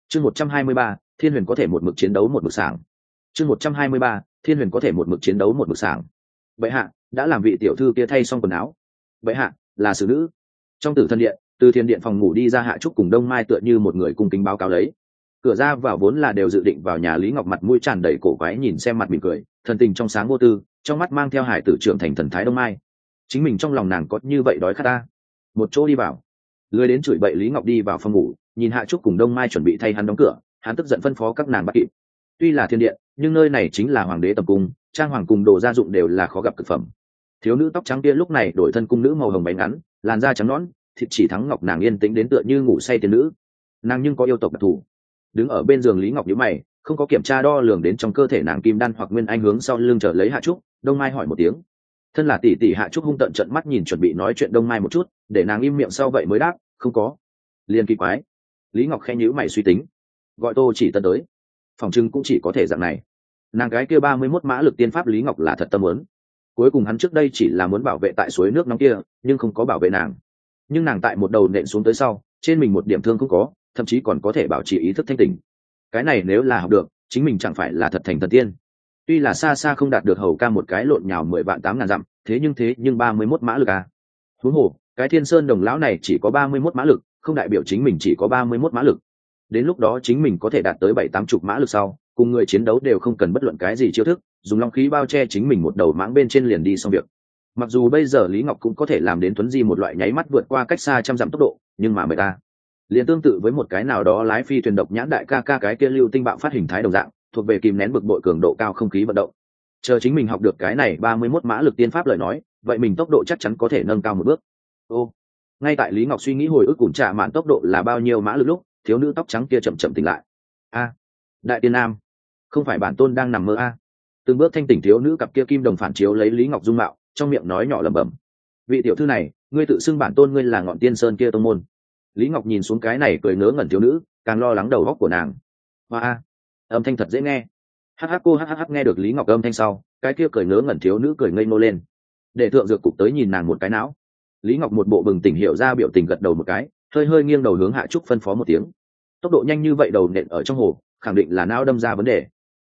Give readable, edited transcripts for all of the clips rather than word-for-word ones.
Chương 123, Thiên Huyền có thể một mực chiến đấu một mực sảng. Chương 123, Thiên Huyền có thể một mực chiến đấu một mực sảng. Bệ hạ, đã làm vị tiểu thư kia thay xong quần áo. Bệ hạ, là xử nữ. Trong Tử Thần Điện, từ Thiên Điện phòng ngủ đi ra Hạ Trúc cùng Đông Mai tựa như một người cung kính báo cáo lấy. Cửa ra vào vốn là đều dự định vào nhà Lý Ngọc, mặt mũi tràn đầy cổ quái nhìn xem mặt mỉm cười, thần tình trong sáng vô tư, trong mắt mang theo hải tử trưởng thành thần thái Đông Mai. Chính mình trong lòng nàng có như vậy đói khát ta. Một chỗ đi vào. Lười đến chửi bậy Lý Ngọc đi vào phòng ngủ, nhìn Hạ Trúc cùng Đông Mai chuẩn bị thay hắn đóng cửa, hắn tức giận phân phó các nàng bắt kịp. Tuy là Thiên Điện, nhưng nơi này chính là hoàng đế tầm cung, trang hoàng cùng đồ gia dụng đều là khó gặp cực phẩm. Thiếu nữ tóc trắng kia lúc này đổi thân cung nữ màu hồng váy ngắn, làn da trắng nõn, thịt chỉ thắng ngọc, nàng yên tĩnh đến tựa như ngủ say tiên nữ. Nàng nhưng có yêu tộc đặc thù. Đứng ở bên giường Lý Ngọc nhíu mày, không có kiểm tra đo lường đến trong cơ thể nàng kim đan hoặc nguyên anh, hướng sau lưng trở lấy Hạ Trúc. Đông Mai hỏi một tiếng. Thân là tỷ tỷ Hạ Trúc hung tợn trợn mắt nhìn chuẩn bị nói chuyện Đông Mai một chút, để nàng im miệng sau vậy mới đáp, không có. Liên kỳ quái. Lý Ngọc khẽ nhíu mày suy tính, gọi Tô Chỉ Tân tới, phòng trưng cũng chỉ có thể dạng này. Nàng gái kia 31 mã lực tiên pháp Lý Ngọc là thật tâm muốn. Cuối cùng hắn trước đây chỉ là muốn bảo vệ tại suối nước nóng kia, nhưng không có bảo vệ nàng. Nhưng nàng tại một đầu nện xuống tới sau, trên mình một điểm thương không có, thậm chí còn có thể bảo trì ý thức thanh tỉnh. Cái này nếu là học được, chính mình chẳng phải là thật thành thần tiên. Tuy là xa xa không đạt được hầu ca một cái lộn nhào 10 vạn 8.000 dặm, thế nhưng 31 mã lực à. Huống hồ, cái Thiên Sơn Đồng lão này chỉ có 31 mã lực, không đại biểu chính mình chỉ có 31 mã lực. Đến lúc đó chính mình có thể đạt tới 7-80 mã lực sau, cùng người chiến đấu đều không cần bất luận cái gì chiêu thức, dùng long khí bao che chính mình một đầu mãng bên trên liền đi xong việc. Mặc dù bây giờ Lý Ngọc cũng có thể làm đến thuấn di một loại nháy mắt vượt qua cách xa trăm dặm tốc độ, nhưng mà người ta liền tương tự với một cái nào đó lái phi thuyền độc nhãn đại ca cái kia lưu tinh bạo phát hình thái đồng dạng, thuộc về kìm nén bực bội cường độ cao không khí vận động. Chờ chính mình học được cái này 31 mã lực tiên pháp lời nói, vậy mình tốc độ chắc chắn có thể nâng cao một bước. Ô, ngay tại Lý Ngọc suy nghĩ hồi ức cùng trả mạn tốc độ là bao nhiêu mã lực lúc, thiếu nữ tóc trắng kia chậm chậm tỉnh lại. A, đại tiên nam, không phải bản tôn đang nằm mơ a? Từng bước thanh tỉnh thiếu nữ cặp kia kim đồng phản chiếu lấy Lý Ngọc dung mạo, trong miệng nói nhỏ lẩm bẩm, vị tiểu thư này, ngươi tự xưng bản tôn ngươi là ngọn tiên sơn kia tông môn. Lý Ngọc nhìn xuống cái này cười ngớ ngẩn thiếu nữ, càng lo lắng đầu óc của nàng. Hoa, âm thanh thật dễ nghe. Cô nghe được Lý Ngọc âm thanh sau, cái kia cười ngớ ngẩn thiếu nữ cười ngây ngô lên. Để thượng dược cục tới nhìn nàng một cái não. Lý Ngọc một bộ bừng tỉnh hiểu ra biểu tình gật đầu một cái, hơi nghiêng đầu hướng Hạ Trúc phân phó một tiếng. Tốc độ nhanh như vậy đầu nện ở trong hồ, khẳng định là não đâm ra vấn đề.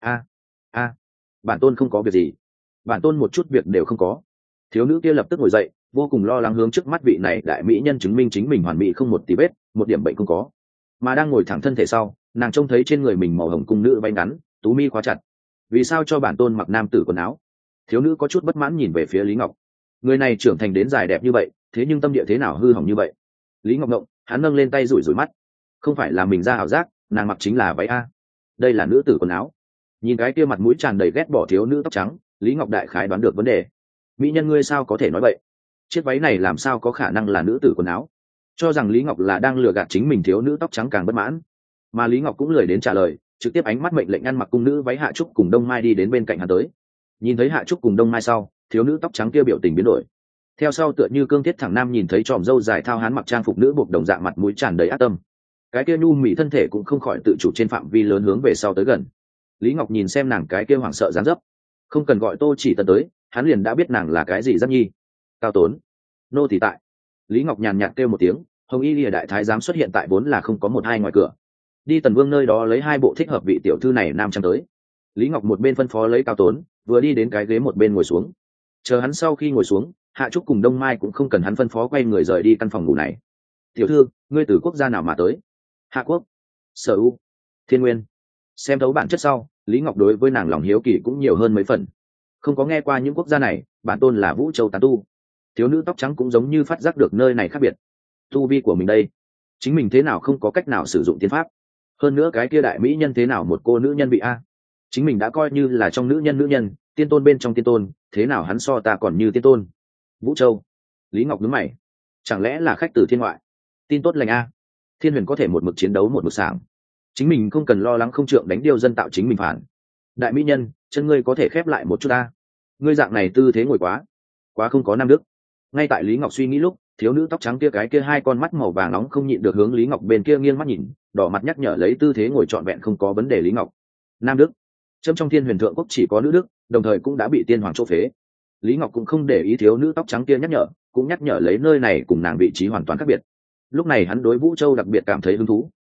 A, bản tôn không có việc gì, bản tôn một chút việc đều không có. Thiếu nữ kia lập tức ngồi dậy, vô cùng lo lắng hướng trước mắt vị này đại mỹ nhân chứng minh chính mình hoàn mỹ không một tí vết, một điểm bệnh không có. Mà đang ngồi thẳng thân thể sau, nàng trông thấy trên người mình màu hồng cung nữ váy ngắn, tú mi khóa chặt. Vì sao cho bản tôn mặc nam tử quần áo? Thiếu nữ có chút bất mãn nhìn về phía Lý Ngọc. Người này trưởng thành đến dài đẹp như vậy, thế nhưng tâm địa thế nào hư hỏng như vậy? Lý Ngọc ngộng, hắn nâng lên tay rủi rủi mắt. Không phải là mình ra ảo giác, nàng mặc chính là váy a. Đây là nữ tử quần áo. Nhìn cái kia mặt mũi tràn đầy ghét bỏ thiếu nữ tóc trắng, Lý Ngọc đại khái đoán được vấn đề. Mỹ nhân ngươi sao có thể nói vậy? Chiếc váy này làm sao có khả năng là nữ tử quần áo? Cho rằng Lý Ngọc là đang lừa gạt chính mình, thiếu nữ tóc trắng càng bất mãn. Mà Lý Ngọc cũng lười đến trả lời, trực tiếp ánh mắt mệnh lệnh ăn mặc cung nữ váy Hạ Trúc cùng Đông Mai đi đến bên cạnh hắn tới. Nhìn thấy Hạ Trúc cùng Đông Mai sau, thiếu nữ tóc trắng kia biểu tình biến đổi. Theo sau tựa như cương thiết thẳng nam nhìn thấy tròm râu dài thao hán mặc trang phục nữ buộc đồng dạng, mặt mũi tràn đầy ác tâm. Cái kia nhu mị thân thể cũng không khỏi tự chủ trên phạm vi lớn hướng về sau tới gần. Lý Ngọc nhìn xem nàng cái kia hoảng sợ dáng dấp, không cần gọi Tô Chỉ Tân tới, hắn liền đã biết nàng là cái gì. Giáp nhi, cao tốn, nô tỳ tại. Lý Ngọc nhàn nhạt kêu một tiếng, hồng y lìa đại thái giám xuất hiện tại vốn là không có một hai ngoài cửa. Đi Tần Vương nơi đó lấy 2 bộ thích hợp vị tiểu thư này nam trang tới. Lý Ngọc một bên phân phó lấy cao tốn, vừa đi đến cái ghế một bên ngồi xuống. Chờ hắn sau khi ngồi xuống, Hạ Trúc cùng Đông Mai cũng không cần hắn phân phó, quay người rời đi căn phòng ngủ này. Tiểu thư, ngươi từ quốc gia nào mà tới? Hạ Quốc, Sở U, Thiên Nguyên. Xem thấu bản chất sau, Lý Ngọc đối với nàng lòng hiếu kỳ cũng nhiều hơn mấy phần. Không có nghe qua những quốc gia này, bản tôn là Vũ Châu tán tu. Thiếu nữ tóc trắng cũng giống như phát giác được nơi này khác biệt. Tu vi của mình đây, chính mình thế nào không có cách nào sử dụng tiên pháp? Hơn nữa cái kia đại mỹ nhân thế nào một cô nữ nhân bị a? Chính mình đã coi như là trong nữ nhân, tiên tôn bên trong tiên tôn, thế nào hắn so ta còn như tiên tôn? Vũ Châu. Lý Ngọc nhướng mày, chẳng lẽ là khách từ thiên ngoại? Tin tốt lành a, Thiên Huyền có thể một mực chiến đấu một mực sảng, chính mình không cần lo lắng không trượng đánh điêu dân tạo chính mình phản. Đại mỹ nhân, chân ngươi có thể khép lại một chút ta, ngươi dạng này tư thế ngồi quá không có nam đức. Ngay tại Lý Ngọc suy nghĩ lúc, thiếu nữ tóc trắng kia cái kia 2 con mắt màu vàng nóng không nhịn được hướng Lý Ngọc bên kia nghiêng mắt nhìn, đỏ mặt nhắc nhở lấy tư thế ngồi trọn vẹn không có vấn đề. Lý Ngọc, nam đức, châm trong Thiên Huyền thượng quốc chỉ có nữ đức, đồng thời cũng đã bị tiên hoàng chỗ phế. Lý Ngọc cũng không để ý thiếu nữ tóc trắng kia nhắc nhở, cũng nhắc nhở lấy nơi này cùng nàng vị trí hoàn toàn khác biệt. Lúc này hắn đối Vũ Châu đặc biệt cảm thấy hứng thú,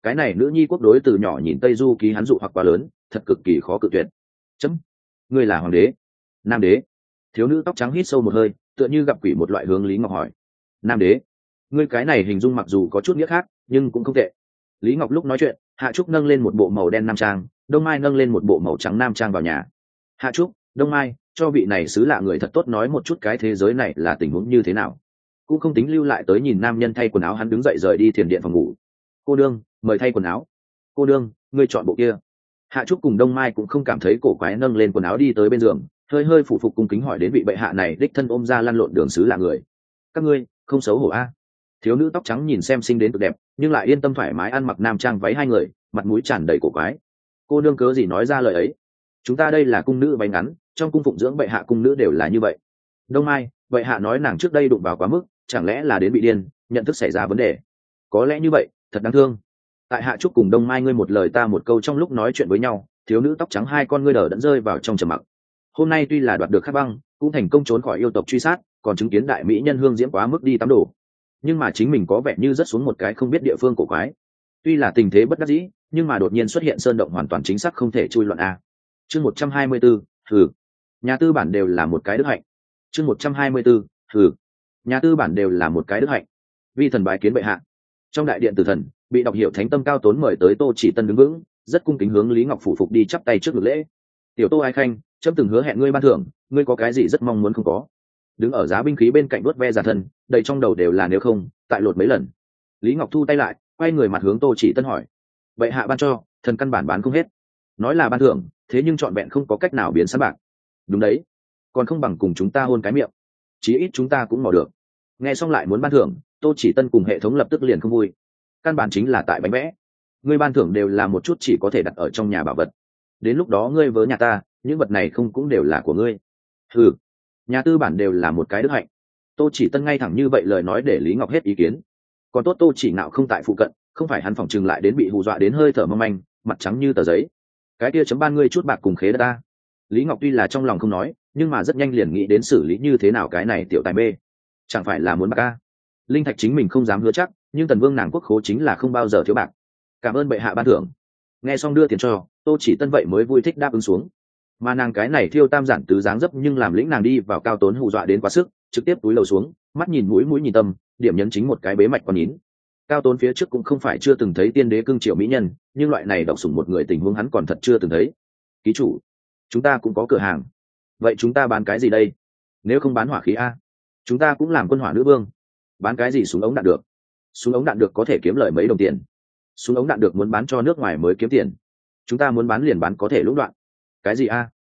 cái này nữ nhi quốc đối từ nhỏ nhìn Tây Du ký hắn dụ hoặc quá lớn, thật cực kỳ khó cự tuyệt. Chấm, ngươi là hoàng đế, nam đế? Thiếu nữ tóc trắng hít sâu một hơi, tựa như gặp quỷ một loại hướng Lý Ngọc hỏi. Nam đế? Ngươi cái này hình dung mặc dù có chút nghĩa khác, nhưng cũng không tệ. Lý Ngọc lúc nói chuyện, Hạ Trúc nâng lên một bộ màu đen nam trang, Đông Mai nâng lên một bộ màu trắng nam trang vào nhà. Hạ Trúc, Đông Mai, cho vị này xứ lạ người thật tốt nói một chút cái thế giới này là tình huống như thế nào. Cũng không tính lưu lại tới nhìn nam nhân thay quần áo, hắn đứng dậy rời đi thiền điện phòng ngủ. Cô đương, mời thay quần áo. Cô đương, ngươi chọn bộ kia. Hạ Trúc cùng Đông Mai cũng không cảm thấy cổ quái, nâng lên quần áo đi tới bên giường, hơi hơi phủ phục cung kính hỏi đến vị bệ hạ này đích thân ôm ra lăn lộn đường xứ lạ người. Các ngươi không xấu hổ a? Thiếu nữ tóc trắng nhìn xem xinh đến cực đẹp, nhưng lại yên tâm thoải mái ăn mặc nam trang váy hai người, mặt mũi tràn đầy cổ quái. Cô nương cớ gì nói ra lời ấy? Chúng ta đây là cung nữ váy ngắn, trong cung phụng dưỡng bệ hạ cung nữ đều là như vậy. Đông Mai, bệ hạ nói nàng trước đây đụng vào quá mức, chẳng lẽ là đến bị điên, nhận thức xảy ra vấn đề? Có lẽ như vậy, thật đáng thương. Tại Hạ Trúc cùng Đông Mai ngươi một lời ta một câu trong lúc nói chuyện với nhau, thiếu nữ tóc trắng hai con ngươi đờ đẫn rơi vào trong trầm mặc. Hôm nay tuy là đoạt được khắc băng, cũng thành công trốn khỏi yêu tộc truy sát, còn chứng kiến đại mỹ nhân hương diễm quá mức đi tắm đổ, nhưng mà chính mình có vẻ như rất xuống một cái không biết địa phương cổ quái. Tuy là tình thế bất đắc dĩ, nhưng mà đột nhiên xuất hiện sơn động hoàn toàn chính xác không thể chui loạn a. Chương 124, thử. Nhà tư bản đều là một cái đức hạnh. Chương 124, thử. Nhà tư bản đều là một cái đức hạnh. Vi thần bái kiến bệ hạ. Trong đại điện tử thần, bị đọc hiểu thánh tâm cao tốn mời tới Tô Chỉ Tân đứng vững, rất cung kính hướng Lý Ngọc phủ phục đi chắp tay trước ngực lễ. Tiểu Tô Ái Khanh, trẫm từng hứa hẹn ngươi ban thưởng, ngươi có cái gì rất mong muốn không có? Đứng ở giá binh khí bên cạnh đuốt ve giả thân, đầy trong đầu đều là nếu không, tại lột mấy lần. Lý Ngọc thu tay lại, quay người mặt hướng Tô Chỉ Tân hỏi: bệ hạ ban cho, thần căn bản bán không hết. Nói là ban thưởng, thế nhưng trọn vẹn không có cách nào biến sẵn bạc. Đúng đấy, còn không bằng cùng chúng ta hôn cái miệng, chí ít chúng ta cũng mò được. Nghe xong lại muốn ban thưởng, Tô Chỉ Tân cùng hệ thống lập tức liền không vui. Căn bản chính là tại bánh vẽ, ngươi ban thưởng đều là một chút chỉ có thể đặt ở trong nhà bảo vật, đến lúc đó ngươi vớ nhà ta, những vật này không cũng đều là của ngươi? Ừ, nhà tư bản đều là một cái đức hạnh. Tô Chỉ Tân ngay thẳng như vậy lời nói để Lý Ngọc hết ý kiến. Còn tốt Tô Chỉ Nạo không tại phụ cận, không phải hắn phỏng chừng lại đến bị hù dọa đến hơi thở mong manh, mặt trắng như tờ giấy. Cái kia chấm ban ngươi chút bạc cùng khế đất ta. Lý Ngọc tuy là trong lòng không nói, nhưng mà rất nhanh liền nghĩ đến xử lý như thế nào cái này tiểu tài mê. Chẳng phải là muốn bạc a? Linh thạch chính mình không dám hứa chắc, nhưng tần vương nàng quốc khố chính là không bao giờ thiếu bạc. Cảm ơn bệ hạ ban thưởng. Nghe xong đưa tiền cho, Tô Chỉ Tân vậy mới vui thích đáp ứng xuống. Mà nàng cái này thiêu tam giản tứ dáng dấp nhưng làm lĩnh nàng đi vào cao tốn hù dọa đến quá sức, trực tiếp túi lầu xuống, mắt nhìn mũi mũi nhìn tâm, điểm nhấn chính một cái bế mạch còn nín. Cao tốn phía trước cũng không phải chưa từng thấy tiên đế cưng triệu mỹ nhân, nhưng loại này độc sủng một người tình huống hắn còn thật chưa từng thấy. Ký chủ, chúng ta cũng có cửa hàng, vậy chúng ta bán cái gì đây? Nếu không bán hỏa khí a, chúng ta cũng làm quân hỏa nữ vương. Bán cái gì súng ống đạn được? Súng ống đạn được có thể kiếm lợi mấy đồng tiền. Súng ống đạn được muốn bán cho nước ngoài mới kiếm tiền. Chúng ta muốn bán liền bán có thể lũng đoạn. Cái gì a?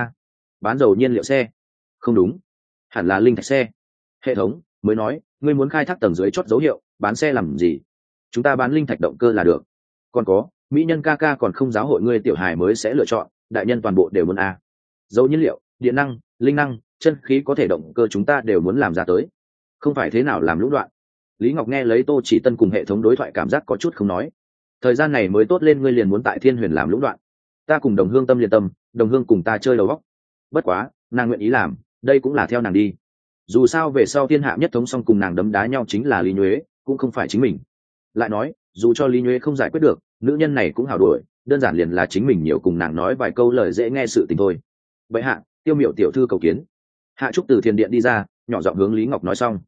Bán dầu nhiên liệu xe? Không đúng, hẳn là linh thạch xe. Hệ thống mới nói ngươi muốn khai thác tầng dưới chót dấu hiệu, bán xe làm gì? Chúng ta bán linh thạch động cơ là được. Còn có mỹ nhân ca ca còn không giáo hội ngươi, tiểu hài mới sẽ lựa chọn, đại nhân toàn bộ đều muốn a. Dầu nhiên liệu, điện năng, linh năng, chân khí có thể động cơ chúng ta đều muốn làm ra tới, không phải thế nào làm lũng đoạn. Lý Ngọc nghe lấy Tô Chỉ Tân cùng hệ thống đối thoại cảm giác có chút không nói. Thời gian này mới tốt lên ngươi liền muốn tại Thiên Huyền làm lũng đoạn? Ta cùng đồng hương tâm liền tâm, đồng hương cùng ta chơi đầu góc. Bất quá nàng nguyện ý làm, đây cũng là theo nàng đi. Dù sao về sau thiên hạ nhất thống xong cùng nàng đấm đá nhau chính là Lý Nhuế, cũng không phải chính mình. Lại nói dù cho Lý Nhuế không giải quyết được, nữ nhân này cũng hảo đuổi, đơn giản liền là chính mình nhiều cùng nàng nói vài câu lời dễ nghe sự tình thôi. Vậy hạ, Tiêu Miểu tiểu thư cầu kiến. Hạ Trúc từ thiền điện đi ra, nhỏ giọng hướng Lý Ngọc nói xong.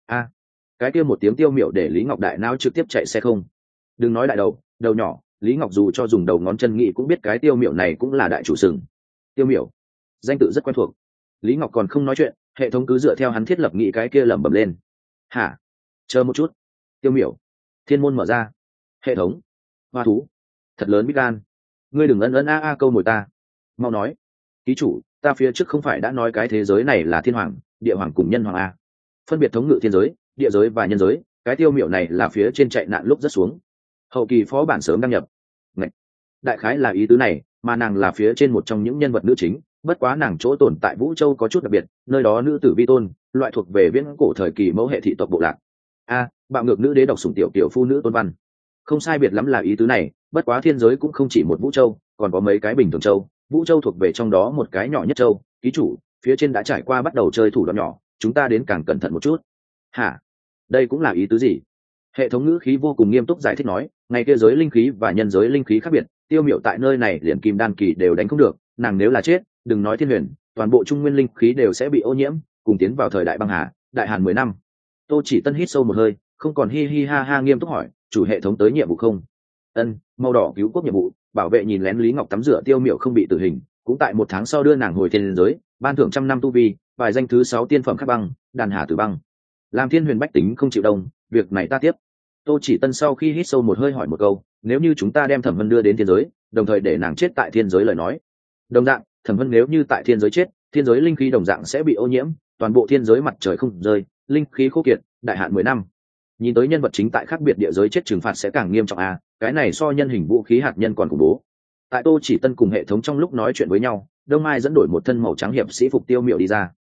Cái kia một tiếng Tiêu Miểu để Lý Ngọc đại não trực tiếp chạy xe không. Đừng nói đại đầu, đầu nhỏ, Lý Ngọc dù cho dùng đầu ngón chân nghĩ cũng biết cái Tiêu Miểu này cũng là đại chủ sừng. Tiêu Miểu, danh tự rất quen thuộc. Lý Ngọc còn không nói chuyện, hệ thống cứ dựa theo hắn thiết lập nghĩ cái kia lẩm bẩm lên. Hả? Chờ một chút. Tiêu Miểu, thiên môn mở ra. Hệ thống, hoa thú thật lớn bít gan, ngươi đừng ân ân a a câu mồi ta. Mau nói. Ký chủ, ta phía trước không phải đã nói cái thế giới này là thiên hoàng, địa hoàng cùng nhân hoàng a, phân biệt thống ngự thiên giới, địa giới và nhân giới. Cái Tiêu Miểu này là phía trên chạy nạn lúc rất xuống, hậu kỳ phó bản sớm đăng nhập. Ngậy. Đại khái là ý tứ này, mà nàng là phía trên một trong những nhân vật nữ chính, bất quá nàng chỗ tồn tại Vũ Châu có chút đặc biệt, nơi đó nữ tử vi tôn, loại thuộc về viễn cổ thời kỳ mẫu hệ thị tộc bộ lạc. Bạo ngược nữ đế độc sủng tiểu tiểu phu nữ tôn văn, không sai biệt lắm là ý tứ này. Bất quá thiên giới cũng không chỉ một Vũ Châu, còn có mấy cái bình thường châu. Vũ Châu thuộc về trong đó một cái nhỏ nhất châu. Ký chủ, phía trên đã trải qua bắt đầu chơi thủ đoạn nhỏ, chúng ta đến càng cẩn thận một chút. Hả? Đây cũng là ý tứ gì? Hệ thống ngữ khí vô cùng nghiêm túc giải thích nói, Ngay kia giới linh khí và nhân giới linh khí khác biệt, Tiêu Miểu tại nơi này liền kim đan kỳ đều đánh không được, nàng nếu là chết, đừng nói thiên huyền, toàn bộ trung nguyên linh khí đều sẽ bị ô nhiễm, cùng tiến vào thời đại băng hà, đại hàn 10 năm. Tô Chỉ Tân hít sâu một hơi, không còn hi hi ha ha nghiêm túc hỏi, chủ hệ thống tới nhiệm vụ không? Ân, màu đỏ cứu quốc nhiệm vụ, bảo vệ nhìn lén Lý Ngọc tắm rửa Tiêu Miểu không bị tử hình, cũng tại 1 tháng sau đưa nàng hồi thiên giới, ban thưởng 100 năm tu vi, vài danh thứ 6 tiên phẩm khắc băng, đàn hà tử băng. Làm thiên huyền bách tính không chịu đông, việc này ta tiếp. Tô Chỉ Tân sau khi hít sâu một hơi hỏi một câu, nếu như chúng ta đem Thẩm Vân đưa đến thiên giới, đồng thời để nàng chết tại thiên giới lời nói, đồng dạng, Thẩm Vân nếu như tại thiên giới chết, thiên giới linh khí đồng dạng sẽ bị ô nhiễm, toàn bộ thiên giới mặt trời không rơi, linh khí khô kiệt, đại hạn 10 năm. Nhìn tới nhân vật chính tại khác biệt địa giới chết trừng phạt sẽ càng nghiêm trọng à, cái này so nhân hình vũ khí hạt nhân còn khủng bố. Tại Tô Chỉ Tân cùng hệ thống trong lúc nói chuyện với nhau, Đông Mai dẫn đổi một thân màu trắng hiệp sĩ phục Tiêu Miểu đi ra.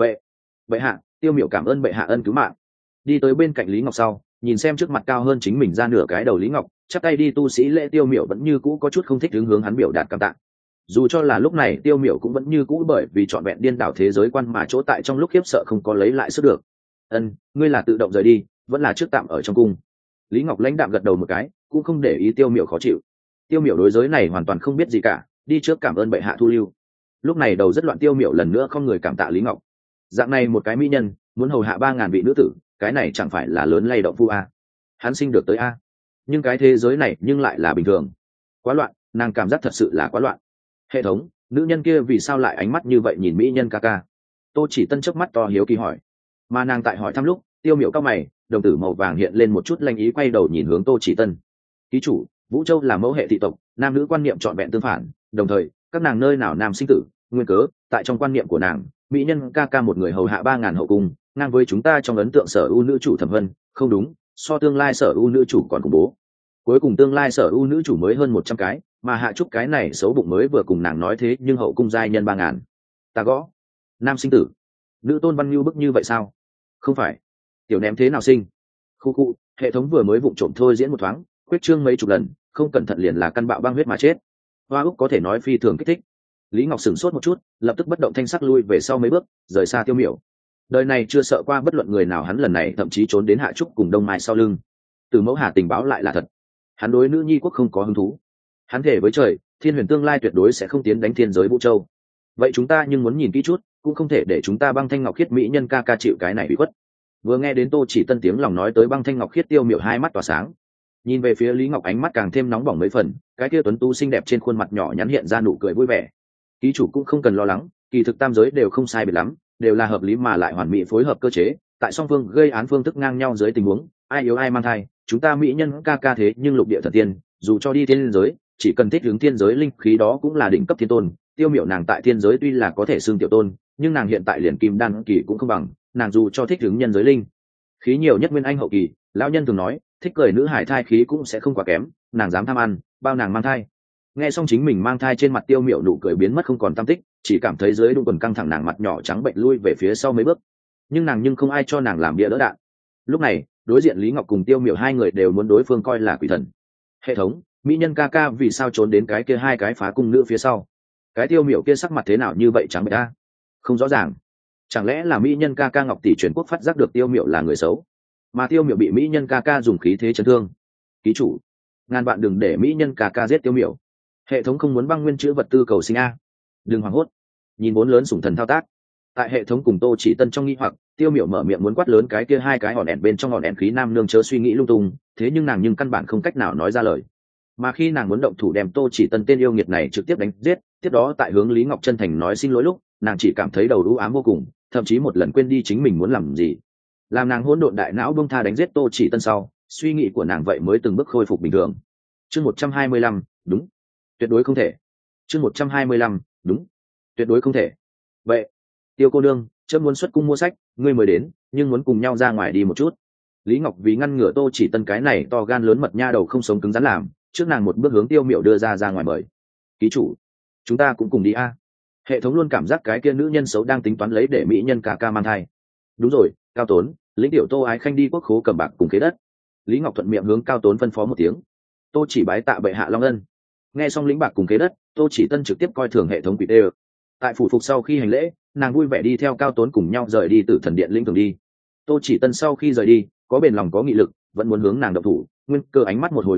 Bệ hạ, Tiêu Miểu cảm ơn bệ hạ ân cứu mạng. Đi tới bên cạnh Lý Ngọc sau, nhìn xem trước mặt cao hơn chính mình ra nửa cái đầu Lý Ngọc, chắp tay đi tu sĩ lễ. Tiêu Miểu vẫn như cũ có chút không thích hướng hắn biểu đạt cảm tạ. Dù cho là lúc này Tiêu Miểu cũng vẫn như cũ bởi vì trọn vẹn điên đảo thế giới quan mà chỗ tại trong lúc khiếp sợ không có lấy lại sức được. Ân, ngươi là tự động rời đi, vẫn là trước tạm ở trong cung? Lý Ngọc lãnh đạm gật đầu một cái, cũng không để ý Tiêu Miểu khó chịu. Tiêu Miểu đối giới này hoàn toàn không biết gì cả, đi trước cảm ơn bệ hạ thu lưu. Lúc này đầu rất loạn, Tiêu Miểu lần nữa không người cảm tạ Lý Ngọc. Dạng này một cái mỹ nhân muốn hầu hạ 3000 vị nữ tử, cái này chẳng phải là lớn lay động phu a? Hắn sinh được tới a? Nhưng cái thế giới này nhưng lại là bình thường. Quá loạn, nàng cảm giác thật sự là quá loạn. Hệ thống, nữ nhân kia vì sao lại ánh mắt như vậy nhìn mỹ nhân ca ca? Tô Chỉ Tân chớp mắt to hiếu kỳ hỏi. Mà nàng tại hỏi thăm lúc, Tiêu Miểu cao mày, đồng tử màu vàng hiện lên một chút lanh ý, quay đầu nhìn hướng Tô Chỉ Tân. Ký chủ, Vũ Châu là mẫu hệ thị tộc, nam nữ quan niệm trọn vẹn tương phản, đồng thời các nàng nơi nào nam sinh tử, nguyên cớ tại trong quan niệm của nàng, mỹ nhân ca ca một người hầu hạ 3000 hậu cung, ngang với chúng ta trong ấn tượng sở ưu nữ chủ Thẩm Vân, không đúng, so tương lai sở ưu nữ chủ còn khủng bố. Cuối cùng tương lai sở ưu nữ chủ mới hơn 100 cái, mà Hạ Trúc cái này xấu bụng mới vừa cùng nàng nói thế, nhưng hậu cung giai nhân 3000. Ta gõ. Nam sinh tử. Nữ tôn văn lưu bức như vậy sao? Không phải. Tiểu ném thế nào sinh? Khu khu, hệ thống vừa mới vụng trộm thôi diễn một thoáng, quyết trương mấy chục lần, không cẩn thận liền là căn bạo băng huyết mà chết. Hoa Úc có thể nói phi thường kích thích. Lý Ngọc sửng sốt một chút, lập tức bất động thanh sắc lui về sau mấy bước, rời xa Tiêu Miểu. Đời này chưa sợ qua bất luận người nào, hắn lần này thậm chí trốn đến Hạ Trúc cùng Đông Mai sau lưng. Từ mẫu Hà tình báo lại là thật. Hắn đối nữ nhi quốc không có hứng thú. Hắn thề với trời, Thiên Huyền tương lai tuyệt đối sẽ không tiến đánh thiên giới Vũ Châu. Vậy chúng ta nhưng muốn nhìn kỹ chút, cũng không thể để chúng ta băng thanh ngọc khiết mỹ nhân ca ca chịu cái này bị khuất. Vừa nghe đến Tô Chỉ Tân tiếng lòng nói tới băng thanh ngọc khiết, Tiêu Miểu hai mắt tỏa sáng. Nhìn về phía Lý Ngọc ánh mắt càng thêm nóng bỏng mấy phần, cái kia tuấn tu xinh đẹp trên khuôn mặt nhỏ nhắn hiện ra nụ cười vui vẻ. Ký chủ cũng không cần lo lắng, kỳ thực tam giới đều không sai biệt lắm, đều là hợp lý mà lại hoàn mỹ phối hợp cơ chế, tại song phương gây án phương thức ngang nhau dưới tình huống, ai yếu ai mang thai, chúng ta mỹ nhân ca ca thế nhưng lục địa thần tiên, dù cho đi thiên giới, chỉ cần thích hướng thiên giới linh khí đó cũng là đỉnh cấp thiên tôn. Tiêu Miểu nàng tại thiên giới tuy là có thể xưng tiểu tôn, nhưng nàng hiện tại liền kim đan kỳ cũng không bằng, nàng dù cho thích hướng nhân giới linh khí nhiều nhất nguyên anh hậu kỳ, lão nhân thường nói thích cười nữ hải thai khí cũng sẽ không quá kém, nàng dám tham ăn, bao nàng mang thai. Nghe xong chính mình mang thai, trên mặt Tiêu Miểu nụ cười biến mất không còn tăm tích, chỉ cảm thấy dưới đung quần căng thẳng, nàng mặt nhỏ trắng bệnh lui về phía sau mấy bước. Nhưng không ai cho nàng làm bia đỡ đạn. Lúc này đối diện Lý Ngọc cùng Tiêu Miểu hai người đều muốn đối phương coi là quỷ thần. Hệ thống, mỹ nhân ca ca vì sao trốn đến cái kia hai cái phá cung nữ phía sau? Cái Tiêu Miểu kia sắc mặt thế nào như vậy trắng bệch a? Không rõ ràng. Chẳng lẽ là mỹ nhân ca ca Ngọc tỷ truyền quốc phát giác được Tiêu Miểu là người xấu, mà Tiêu Miểu bị mỹ nhân ca ca dùng khí thế chấn thương? Ký chủ, ngàn bạn đừng để mỹ nhân ca ca giết Tiêu Miểu. Hệ thống không muốn băng nguyên chữ vật tư cầu sinh a. Đừng hoảng hốt. Nhìn bốn lớn sủng thần thao tác, tại hệ thống cùng Tô Chỉ Tân trong nghi hoặc, Tiêu Miểu mở miệng muốn quát lớn cái kia hai cái hòn đèn bên trong hòn đèn khí nam nương chớ suy nghĩ lung tung, thế nhưng nàng căn bản không cách nào nói ra lời. Mà khi nàng muốn động thủ đem Tô Chỉ Tân tên yêu nghiệt này trực tiếp đánh giết, tiếp đó tại hướng Lý Ngọc chân thành nói xin lỗi lúc, nàng chỉ cảm thấy đầu u ám vô cùng, thậm chí một lần quên đi chính mình muốn làm gì. Làm nàng hỗn độn đại não bông tha đánh giết Tô Chỉ Tân sau, suy nghĩ của nàng vậy mới từng bước khôi phục bình thường. Chương 125, đúng, tuyệt đối không thể. Chương 125, đúng, tuyệt đối không thể. Vậy, Tiêu cô nương, chớ muốn xuất cung mua sách, ngươi mới đến, nhưng muốn cùng nhau ra ngoài đi một chút. Lý Ngọc vì ngăn ngừa Tô Chỉ Tân cái này to gan lớn mật nha đầu không sống cứng rắn làm, trước nàng một bước hướng Tiêu Miểu đưa ra ngoài mời. Ký chủ, chúng ta cũng cùng đi a. Hệ thống luôn cảm giác cái kia nữ nhân xấu đang tính toán lấy để mỹ nhân ca ca mang thai. Đúng rồi, Cao Tốn, lĩnh tiểu Tô Ái Khanh đi quốc khố cầm bạc cùng khế đất. Lý Ngọc thuận miệng hướng Cao Tốn phân phó một tiếng. Tô Chỉ bái tạ bệ hạ long ân. Nghe xong lĩnh bạc cùng khế đất, Tô Chỉ Tân trực tiếp coi thường hệ thống quỷ tê. Tại phủ phục sau khi hành lễ, nàng vui vẻ đi theo Cao Tốn cùng nhau rời đi từ thần điện lĩnh thường đi. Tô Chỉ Tân sau khi rời đi, có bền lòng có nghị lực, vẫn muốn hướng nàng động thủ, nguyên cơ ánh mắt một hồi ngốc trệ,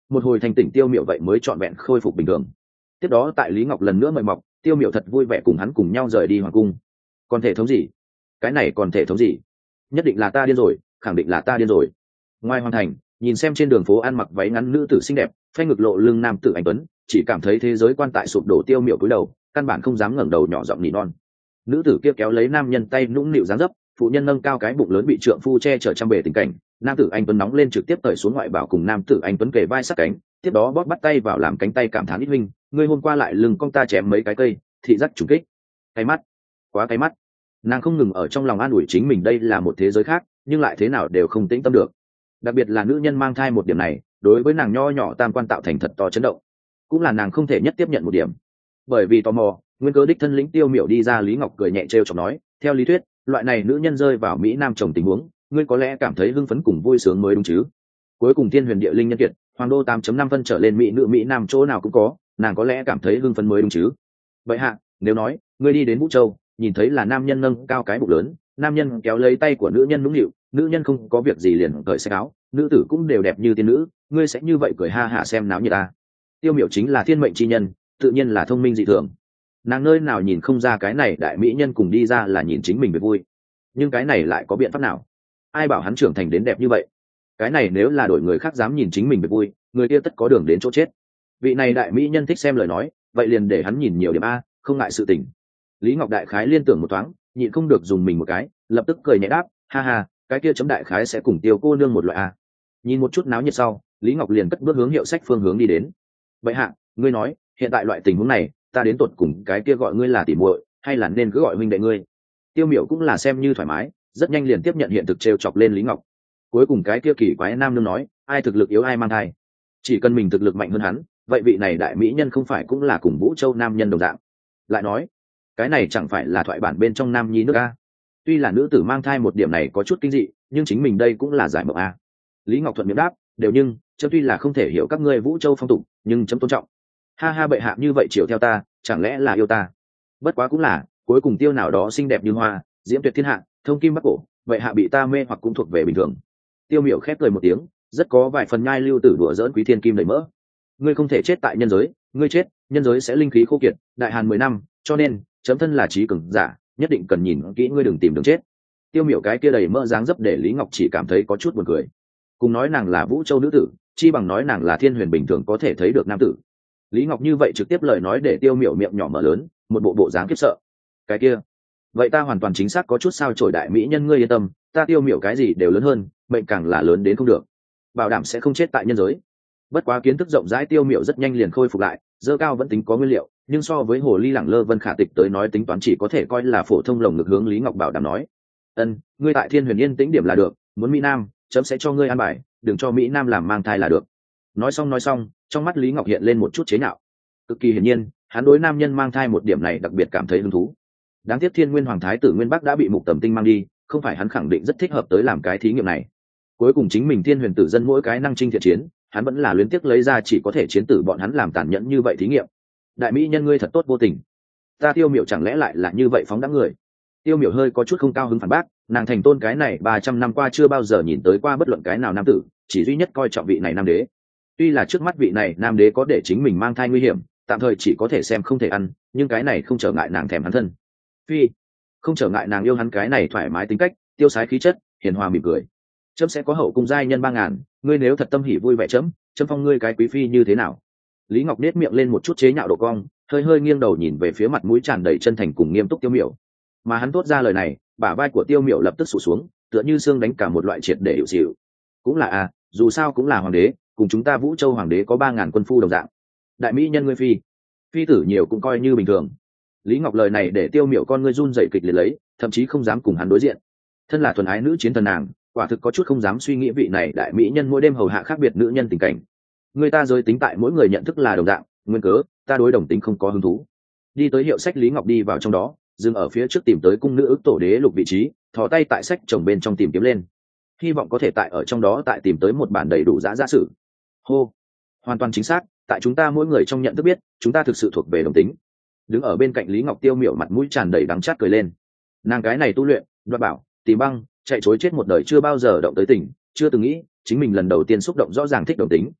một hồi thành tỉnh tiêu miểu vậy mới trọn vẹn khôi phục bình thường. Tiếp đó tại Lý Ngọc lần nữa mời mọc, tiêu miểu thật vui vẻ cùng hắn cùng nhau rời đi hoàng cung. Còn thể thống gì? Cái này còn thể thống gì? Nhất định là ta điên rồi, khẳng định là ta điên rồi. Ngoài hoàng thành, nhìn xem trên đường phố ăn mặc váy ngắn nữ tử xinh đẹp, phanh ngực lộ lưng nam tử anh tuấn, chỉ cảm thấy thế giới quan tại sụp đổ, tiêu miểu cúi đầu, căn bản không dám ngẩng đầu nhỏ giọng nỉ non. Nữ tử kia kéo lấy nam nhân tay nũng nịu dáng dấp, phụ nhân nâng cao cái bụng lớn bị trượng phu che chở trăm bề tình cảnh, nam tử anh tuấn nóng lên trực tiếp cởi xuống ngoại bảo cùng nam tử anh tuấn kề vai sát cánh, tiếp đó bóp bắt tay vào làm cánh tay cảm thán ít huynh, ngươi hôm qua lại lưng cong ta chém mấy cái cây, thị giác trùng kích. Cái mắt, quá cái mắt. Nàng không ngừng ở trong lòng an ủi chính mình đây là một thế giới khác, nhưng lại thế nào đều không tĩnh tâm được. Đặc biệt là nữ nhân mang thai một điểm này, đối với nàng nho nhỏ tam quan tạo thành thật to chấn động, cũng là nàng không thể nhất tiếp nhận một điểm. Bởi vì tò mò, nguyên cớ đích thân lĩnh tiêu miểu đi ra. Lý Ngọc cười nhẹ trêu chọc nói, theo lý thuyết loại này nữ nhân rơi vào mỹ nam chồng tình huống, ngươi có lẽ cảm thấy hưng phấn cùng vui sướng mới đúng chứ. Cuối cùng thiên huyền địa linh nhân kiệt, hoàng đô 8.5 phân trở lên mỹ nữ mỹ nam chỗ nào cũng có, nàng có lẽ cảm thấy hưng phấn mới đúng chứ. Vậy hạ, nếu nói ngươi đi đến Vũ Châu, nhìn thấy là nam nhân nâng cao cái bụng lớn, nam nhân kéo lấy tay của nữ nhân nũng nịu, nữ nhân không có việc gì liền cởi xẻ áo, nữ tử cũng đều đẹp như tiên nữ, ngươi sẽ như vậy cười ha hả xem náo nhiệt ta. Tiêu miểu chính là thiên mệnh chi nhân, tự nhiên là thông minh dị thường. Nàng nơi nào nhìn không ra cái này đại mỹ nhân cùng đi ra là nhìn chính mình về vui, nhưng cái này lại có biện pháp nào? Ai bảo hắn trưởng thành đến đẹp như vậy? Cái này nếu là đổi người khác dám nhìn chính mình về vui, người kia tất có đường đến chỗ chết. Vị này đại mỹ nhân thích xem lời nói, vậy liền để hắn nhìn nhiều điểm a, không ngại sự tình. Lý Ngọc đại khái liên tưởng một thoáng, nhịn không được dùng mình một cái, lập tức cười nhẹ đáp, ha ha, cái kia chấm đại khái sẽ cùng Tiêu cô nương một loại a. Nhìn một chút náo nhiệt sau, Lý Ngọc liền cất bước hướng hiệu sách phương hướng đi đến. Vậy hạ, ngươi nói, hiện tại loại tình huống này, ta đến tột cùng cái kia gọi ngươi là tỉ muội, hay là nên cứ gọi huynh đệ ngươi? Tiêu miểu cũng là xem như thoải mái, rất nhanh liền tiếp nhận hiện thực, trêu chọc lên Lý Ngọc. Cuối cùng cái kia kỳ quái nam nương nói, ai thực lực yếu ai mang thai, chỉ cần mình thực lực mạnh hơn hắn, vậy vị này đại mỹ nhân không phải cũng là cùng Vũ Châu nam nhân đồng dạng? Lại nói, cái này chẳng phải là thoại bản bên trong nam nhi nước a? Tuy là nữ tử mang thai một điểm này có chút kinh dị, nhưng chính mình đây cũng là giải mộng a. Lý Ngọc thuận miệng đáp, đều nhưng chấm tuy là không thể hiểu các ngươi Vũ Châu phong tục, nhưng chấm tôn trọng. Ha ha, bệ hạ như vậy chiều theo ta, chẳng lẽ là yêu ta? Bất quá cũng là, cuối cùng Tiêu nào đó xinh đẹp như hoa, diễm tuyệt thiên hạ, thông kim bắc cổ, bệ hạ bị ta mê hoặc cũng thuộc về bình thường. Tiêu miểu khép cười một tiếng, rất có vài phần nhai lưu tử đùa dỡn quý thiên kim đầy mỡ. Ngươi không thể chết tại nhân giới, ngươi chết, nhân giới sẽ linh khí khô kiệt, đại hàn 10 năm, cho nên chấm thân là trí cường giả, nhất định cần nhìn kỹ, ngươi đừng tìm đường chết. Tiêu miểu cái kia đầy mỡ dáng dấp để Lý Ngọc chỉ cảm thấy có chút buồn cười. Cùng nói nàng là Vũ Châu nữ tử, chi bằng nói nàng là thiên huyền bình thường có thể thấy được nam tử. Lý Ngọc như vậy trực tiếp lời nói để Tiêu miểu miệng nhỏ mở lớn, một bộ bộ dáng khiếp sợ. Cái kia, vậy ta hoàn toàn chính xác có chút sao chổi, đại mỹ nhân ngươi yên tâm, ta Tiêu miểu cái gì đều lớn hơn, mệnh càng là lớn đến không được, bảo đảm sẽ không chết tại nhân giới. Bất quá kiến thức rộng rãi Tiêu miểu rất nhanh liền khôi phục lại, dơ cao vẫn tính có nguyên liệu, nhưng so với hồ ly lẳng lơ Vân Khả Tịch tới nói tính toán chỉ có thể coi là phổ thông. Lồng ngực hướng Lý Ngọc bảo đảm nói, ngươi tại thiên huyền yên tĩnh điểm là được, muốn mỹ nam chấm sẽ cho ngươi an bài, đừng cho mỹ nam làm mang thai là được. Nói xong, trong mắt Lý Ngọc hiện lên một chút chế nhạo. Cực kỳ hiển nhiên, hắn đối nam nhân mang thai một điểm này đặc biệt cảm thấy hứng thú. Đáng tiếc Thiên Nguyên Hoàng Thái tử Nguyên Bắc đã bị Mục Tầm Tinh mang đi, không phải hắn khẳng định rất thích hợp tới làm cái thí nghiệm này. Cuối cùng chính mình Thiên Huyền tử dân mỗi cái năng trinh thiện chiến, hắn vẫn là luyến tiếc lấy ra chỉ có thể chiến tử bọn hắn làm tàn nhẫn như vậy thí nghiệm. Đại mỹ nhân ngươi thật tốt vô tình, ta Tiêu miểu chẳng lẽ lại là như vậy phóng đãng người? Tiêu miểu hơi có chút không cao hứng phản bác, nàng thành tôn cái này 300 năm qua chưa bao giờ nhìn tới qua bất luận cái nào nam tử, chỉ duy nhất coi trọng vị này nam đế. Tuy là trước mắt vị này nam đế có để chính mình mang thai nguy hiểm, tạm thời chỉ có thể xem không thể ăn, nhưng cái này không trở ngại nàng thèm hắn thân. Phi, không trở ngại nàng yêu hắn cái này thoải mái tính cách, tiêu sái khí chất, hiền hòa mỉm cười. Chấm sẽ có hậu cung giai nhân 3000, ngươi nếu thật tâm hỉ vui vẻ chấm phong ngươi cái quý phi như thế nào? Lý Ngọc nết miệng lên một chút chế nhạo độ cong, hơi nghiêng đầu nhìn về phía mặt mũi tràn đầy chân thành cùng nghiêm túc Tiêu miểu. Mà hắn thốt ra lời này, bả vai của Tiêu miểu lập tức sụt xuống, tựa như xương đánh cả một loại triệt để hiệu xịu. Cũng là dù sao cũng là hoàng đế, cùng chúng ta Vũ Châu hoàng đế có 3000 quân phu đồng dạng. Đại mỹ nhân ngươi phi tử nhiều cũng coi như bình thường. Lý Ngọc lời này để Tiêu miểu con ngươi run rẩy kịch liệt lấy, thậm chí không dám cùng hắn đối diện. Thân là thuần ái nữ chiến thần nàng, quả thực có chút không dám suy nghĩ vị này đại mỹ nhân mỗi đêm hầu hạ khác biệt nữ nhân tình cảnh. Người ta giới tính tại mỗi người nhận thức là đồng dạng, nguyên cớ ta đối đồng tính không có hứng thú. Đi tới hiệu sách, Lý Ngọc đi vào trong đó, dừng ở phía trước tìm tới cung nữ ức tổ đế lục vị trí, thò tay tại sách chồng bên trong tìm kiếm lên, hy vọng có thể tại ở trong đó tại tìm tới một bản đầy đủ giã sử. Hô, hoàn toàn chính xác, tại chúng ta mỗi người trong nhận thức biết chúng ta thực sự thuộc về đồng tính. Đứng ở bên cạnh Lý Ngọc Tiêu miểu mặt mũi tràn đầy đắng chát cười lên. Nàng cái này tu luyện, đoạt bảo, tìm băng, chạy chối chết một đời chưa bao giờ động tới tình, chưa từng nghĩ chính mình lần đầu tiên xúc động rõ ràng thích đồng tính.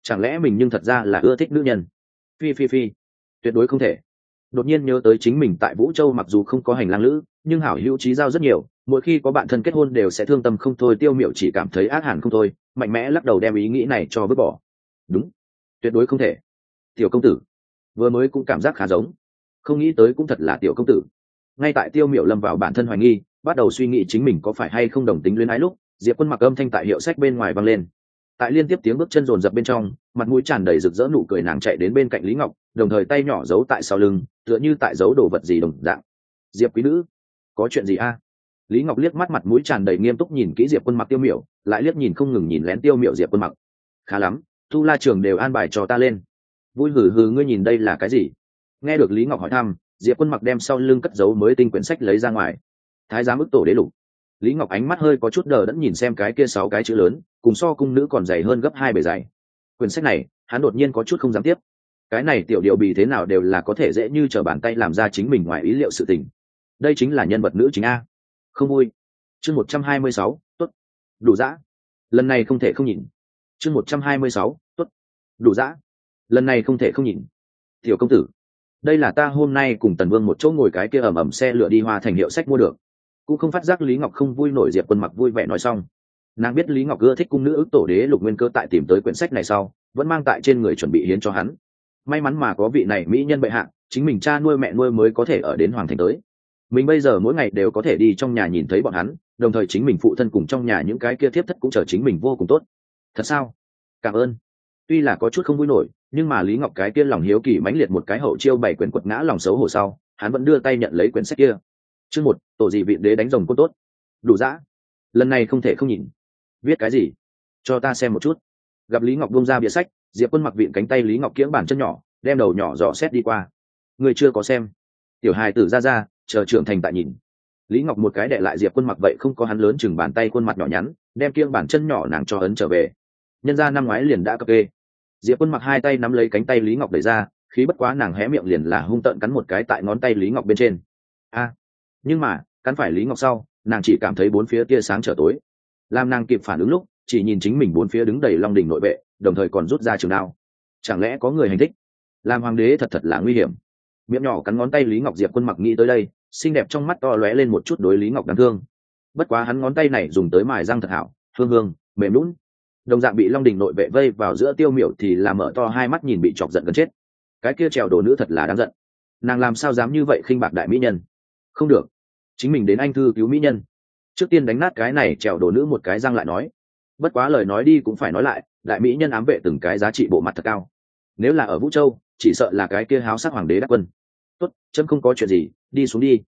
chẳng lẽ mình nhưng thật ra là ưa thích nữ nhân? Phi phi phi, tuyệt đối không thể. Đột nhiên nhớ tới chính mình tại Vũ Châu mặc dù không có hành lang lữ, nhưng hảo hữu trí giao rất nhiều, mỗi khi có bạn thân kết hôn đều sẽ thương tâm không thôi. Tiêu Miểu chỉ cảm thấy ác hẳn không thôi, mạnh mẽ lắc đầu đem ý nghĩ này cho vứt bỏ. Đúng, tuyệt đối không thể. Tiểu công tử vừa mới cũng cảm giác khá giống, không nghĩ tới cũng thật là tiểu công tử. Ngay tại Tiêu Miểu lâm vào bản thân hoài nghi, bắt đầu suy nghĩ chính mình có phải hay không đồng tính luyến ái lúc, Diệp Quân mặc âm thanh tại hiệu sách bên ngoài vang lên. Tại liên tiếp tiếng bước chân rồn rập bên trong, mặt mũi tràn đầy rực rỡ nụ cười, nàng chạy đến bên cạnh Lý Ngọc, đồng thời tay nhỏ giấu tại sau lưng, tựa như tại giấu đồ vật gì đồng dạng. Diệp quý nữ, có chuyện gì a? Lý Ngọc liếc mắt, mặt mũi tràn đầy nghiêm túc nhìn kỹ Diệp Quân mặc Tiêu Miểu, lại liếc nhìn không ngừng nhìn lén Tiêu Miểu. Diệp Quân mặc, khá lắm, tu la trường đều an bài cho ta lên. Vui hừ hừ, ngươi nhìn đây là cái gì? Nghe được Lý Ngọc hỏi thăm, Diệp Quân mặc đem sau lưng cất giấu mới tinh quyển sách lấy ra ngoài. Thái giám ức tổ đế lục. Lý Ngọc ánh mắt hơi có chút đờ đẫn nhìn xem cái kia 6 cái chữ lớn, cùng so cung nữ còn dày hơn gấp 2 bề dày. Quyển sách này, hắn đột nhiên có chút không dám tiếp. Cái này tiểu điệu bì thế nào đều là có thể dễ như trở bàn tay làm ra chính mình ngoài ý liệu sự tình. Đây chính là nhân vật nữ chính a. Không vui. Chương 126, tốt. Đủ dã. Lần này không thể không nhìn. Chương 126, tốt. Đủ dã. Lần này không thể không nhìn. Tiểu công tử, đây là ta hôm nay cùng Tần Vương một chỗ ngồi cái kia ầm ầm xe lửa đi Hoa Thành hiệu sách mua được. Cũng không phát giác Lý Ngọc không vui nổi. Diệp Quân mặc vui vẻ nói xong. Nàng biết Lý Ngọc ưa thích cung nữ ức tổ đế lục nguyên cơ, tại tìm tới quyển sách này sau vẫn mang tại trên người chuẩn bị hiến cho hắn. May mắn mà có vị này mỹ nhân bệ hạ, chính mình cha nuôi mẹ nuôi mới có thể ở đến Hoàng Thành tới. Mình bây giờ mỗi ngày đều có thể đi trong nhà nhìn thấy bọn hắn, đồng thời chính mình phụ thân cùng trong nhà những cái kia thiếp thất cũng chờ chính mình vô cùng tốt. Thật sao? Cảm ơn. Tuy là có chút không vui nổi, nhưng mà Lý Ngọc cái kia lòng hiếu kỳ mãnh liệt, một cái hậu chiêu 7 quyển quật ngã lòng xấu hổ sau, hắn vẫn đưa tay nhận lấy quyển sách kia. Chương 1, tổ gì vị đế đánh rồng côn tốt. Đủ dã. Lần này không thể không nhìn. Viết cái gì? Cho ta xem một chút. Gặp Lý Ngọc buông ra bìa sách, Diệp Quân mặc vịn cánh tay Lý Ngọc kiễng bàn chân nhỏ, đem đầu nhỏ dò xét đi qua. Người chưa có xem. Tiểu hài tử ra, chờ trưởng thành tại nhìn. Lý Ngọc một cái đè lại Diệp Quân mặc vậy không có hắn lớn chừng bàn tay khuôn mặt nhỏ nhắn, đem kiêng bàn chân nhỏ nàng cho ấn trở về. Nhân ra năm ngoái liền đã cập kê. Diệp Quân mặc hai tay nắm lấy cánh tay Lý Ngọc đẩy ra, khí bất quá nàng hé miệng liền là hung tợn cắn một cái tại ngón tay Lý Ngọc bên trên. Nhưng mà cắn phải Lý Ngọc sau, nàng chỉ cảm thấy bốn phía tia sáng trở tối. Làm nàng kịp phản ứng lúc, chỉ nhìn chính mình bốn phía đứng đầy Long Đình nội vệ, đồng thời còn rút ra trường đao. Chẳng lẽ có người hành thích? Làm hoàng đế thật là nguy hiểm. Miệng nhỏ cắn ngón tay Lý Ngọc. Diệp Quân mặc nghĩ tới đây, xinh đẹp trong mắt to lóe lên một chút đối Lý Ngọc đáng thương. Bất quá hắn ngón tay này dùng tới mài răng thật hảo, hương mềm lún. Đồng dạng bị Long Đình nội vệ vây vào giữa Tiêu Miểu thì là mở to hai mắt nhìn, bị chọc giận gần chết. Cái kia trèo đồ nữ thật là đáng giận, nàng làm sao dám như vậy khinh bạc đại mỹ nhân? Không được, chính mình đến anh thư cứu mỹ nhân. Trước tiên đánh nát cái này trèo đồ nữ một cái răng lại nói. Bất quá lời nói đi cũng phải nói lại, đại mỹ nhân ám vệ từng cái giá trị bộ mặt thật cao. Nếu là ở Vũ Châu, chỉ sợ là cái kia háo sắc hoàng đế đắc quân. Tốt, chấm không có chuyện gì, đi xuống đi.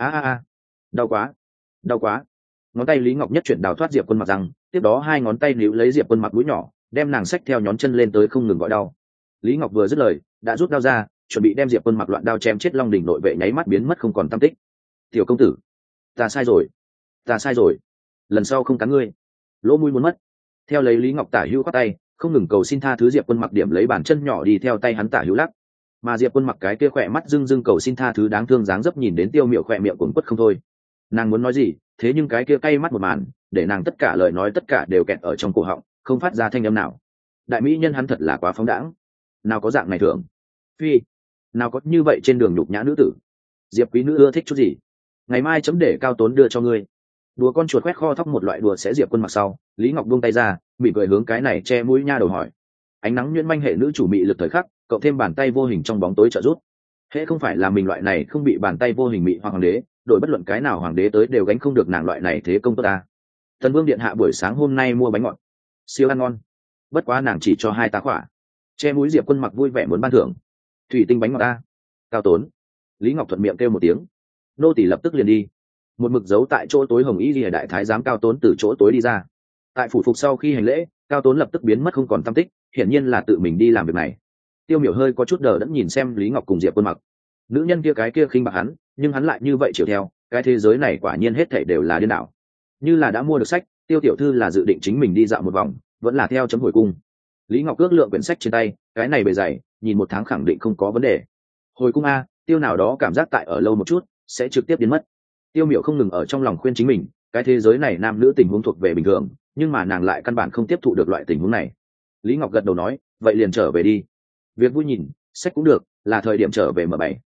Đau quá, đau quá. Ngón tay Lý Ngọc nhất chuyển đào thoát Diệp Quân mặc răng, tiếp đó hai ngón tay níu lấy Diệp Quân mặc mũi nhỏ, đem nàng xách theo nhón chân lên tới không ngừng gọi đau. Lý Ngọc vừa dứt lời, đã rút đao ra, chuẩn bị đem Diệp Quân mặc loạn đao chém chết. Long Đình nội vệ nháy mắt biến mất không còn tăm tích. Tiểu công tử, ta sai rồi, lần sau không cắn ngươi. Lỗ mũi muốn mất. Theo lấy Lý Ngọc tả hữu quát tay, không ngừng cầu xin tha thứ. Diệp Quân mặc điểm lấy bàn chân nhỏ đi theo tay hắn tả hữu lắc, mà Diệp Quân mặc cái kia khỏe mắt dưng cầu xin tha thứ đáng thương dáng dấp nhìn đến Tiêu Miểu khỏe miệng cuồng quất không thôi. Nàng muốn nói gì, thế nhưng cái kia cay mắt một màn để nàng tất cả lời nói tất cả đều kẹt ở trong cổ họng, không phát ra thanh âm nào. Đại mỹ nhân hắn thật là quá phóng đãng, nào có dạng này thường. Phi, nào có như vậy trên đường nhục nhã nữ tử. Diệp quý nữ ưa thích chút gì, ngày mai chấm để Cao Tốn đưa cho ngươi. Đùa con chuột quét kho thóc một loại đùa sẽ Diệp Quân mặc sau, Lý Ngọc buông tay ra, mỉm cười hướng cái này che mũi nha đầu hỏi. Ánh nắng nhuyễn manh hệ nữ chủ mị lực thời khắc, cộng thêm bàn tay vô hình trong bóng tối trợ giúp. Hễ không phải là mình loại này không bị bàn tay vô hình mị hoặc hoàng đế, đổi bất luận cái nào hoàng đế tới đều gánh không được nàng loại này thế công tốt ta. Tần Vương điện hạ buổi sáng hôm nay mua bánh ngọt, siêu ăn ngon. Bất quá nàng chỉ cho 2 tá khỏa. Che mũi Diệp Quân mặc vui vẻ muốn ban thưởng. Thủy tinh bánh ngọt ta. Cao Tốn. Lý Ngọc thuận miệng kêu một tiếng. Nô tỳ lập tức liền đi. Một mực giấu tại chỗ tối hồng y lìa đại thái giám Cao Tốn từ chỗ tối đi ra. Tại phủ phục sau khi hành lễ, Cao Tốn lập tức biến mất không còn tăm tích, hiển nhiên là tự mình đi làm việc này. Tiêu Miểu hơi có chút đờ đẫn nhìn xem Lý Ngọc cùng Diệp Quân mặc. Nữ nhân kia cái kia khinh bạc hắn, nhưng hắn lại như vậy chiều theo, cái thế giới này quả nhiên hết thảy đều là điên đảo. Như là đã mua được sách, Tiêu tiểu thư là dự định chính mình đi dạo một vòng, vẫn là theo chấm hồi cung. Lý Ngọc ước lượng quyển sách trên tay, cái này bề dày, nhìn 1 tháng khẳng định không có vấn đề. Hồi cung a, Tiêu nào đó cảm giác tại ở lâu một chút, sẽ trực tiếp biến mất. Tiêu Miểu không ngừng ở trong lòng khuyên chính mình, cái thế giới này nam nữ tình huống thuộc về bình thường, nhưng mà nàng lại căn bản không tiếp thụ được loại tình huống này. Lý Ngọc gật đầu nói, vậy liền trở về đi. Việc vui nhìn sách cũng được, là thời điểm trở về M7.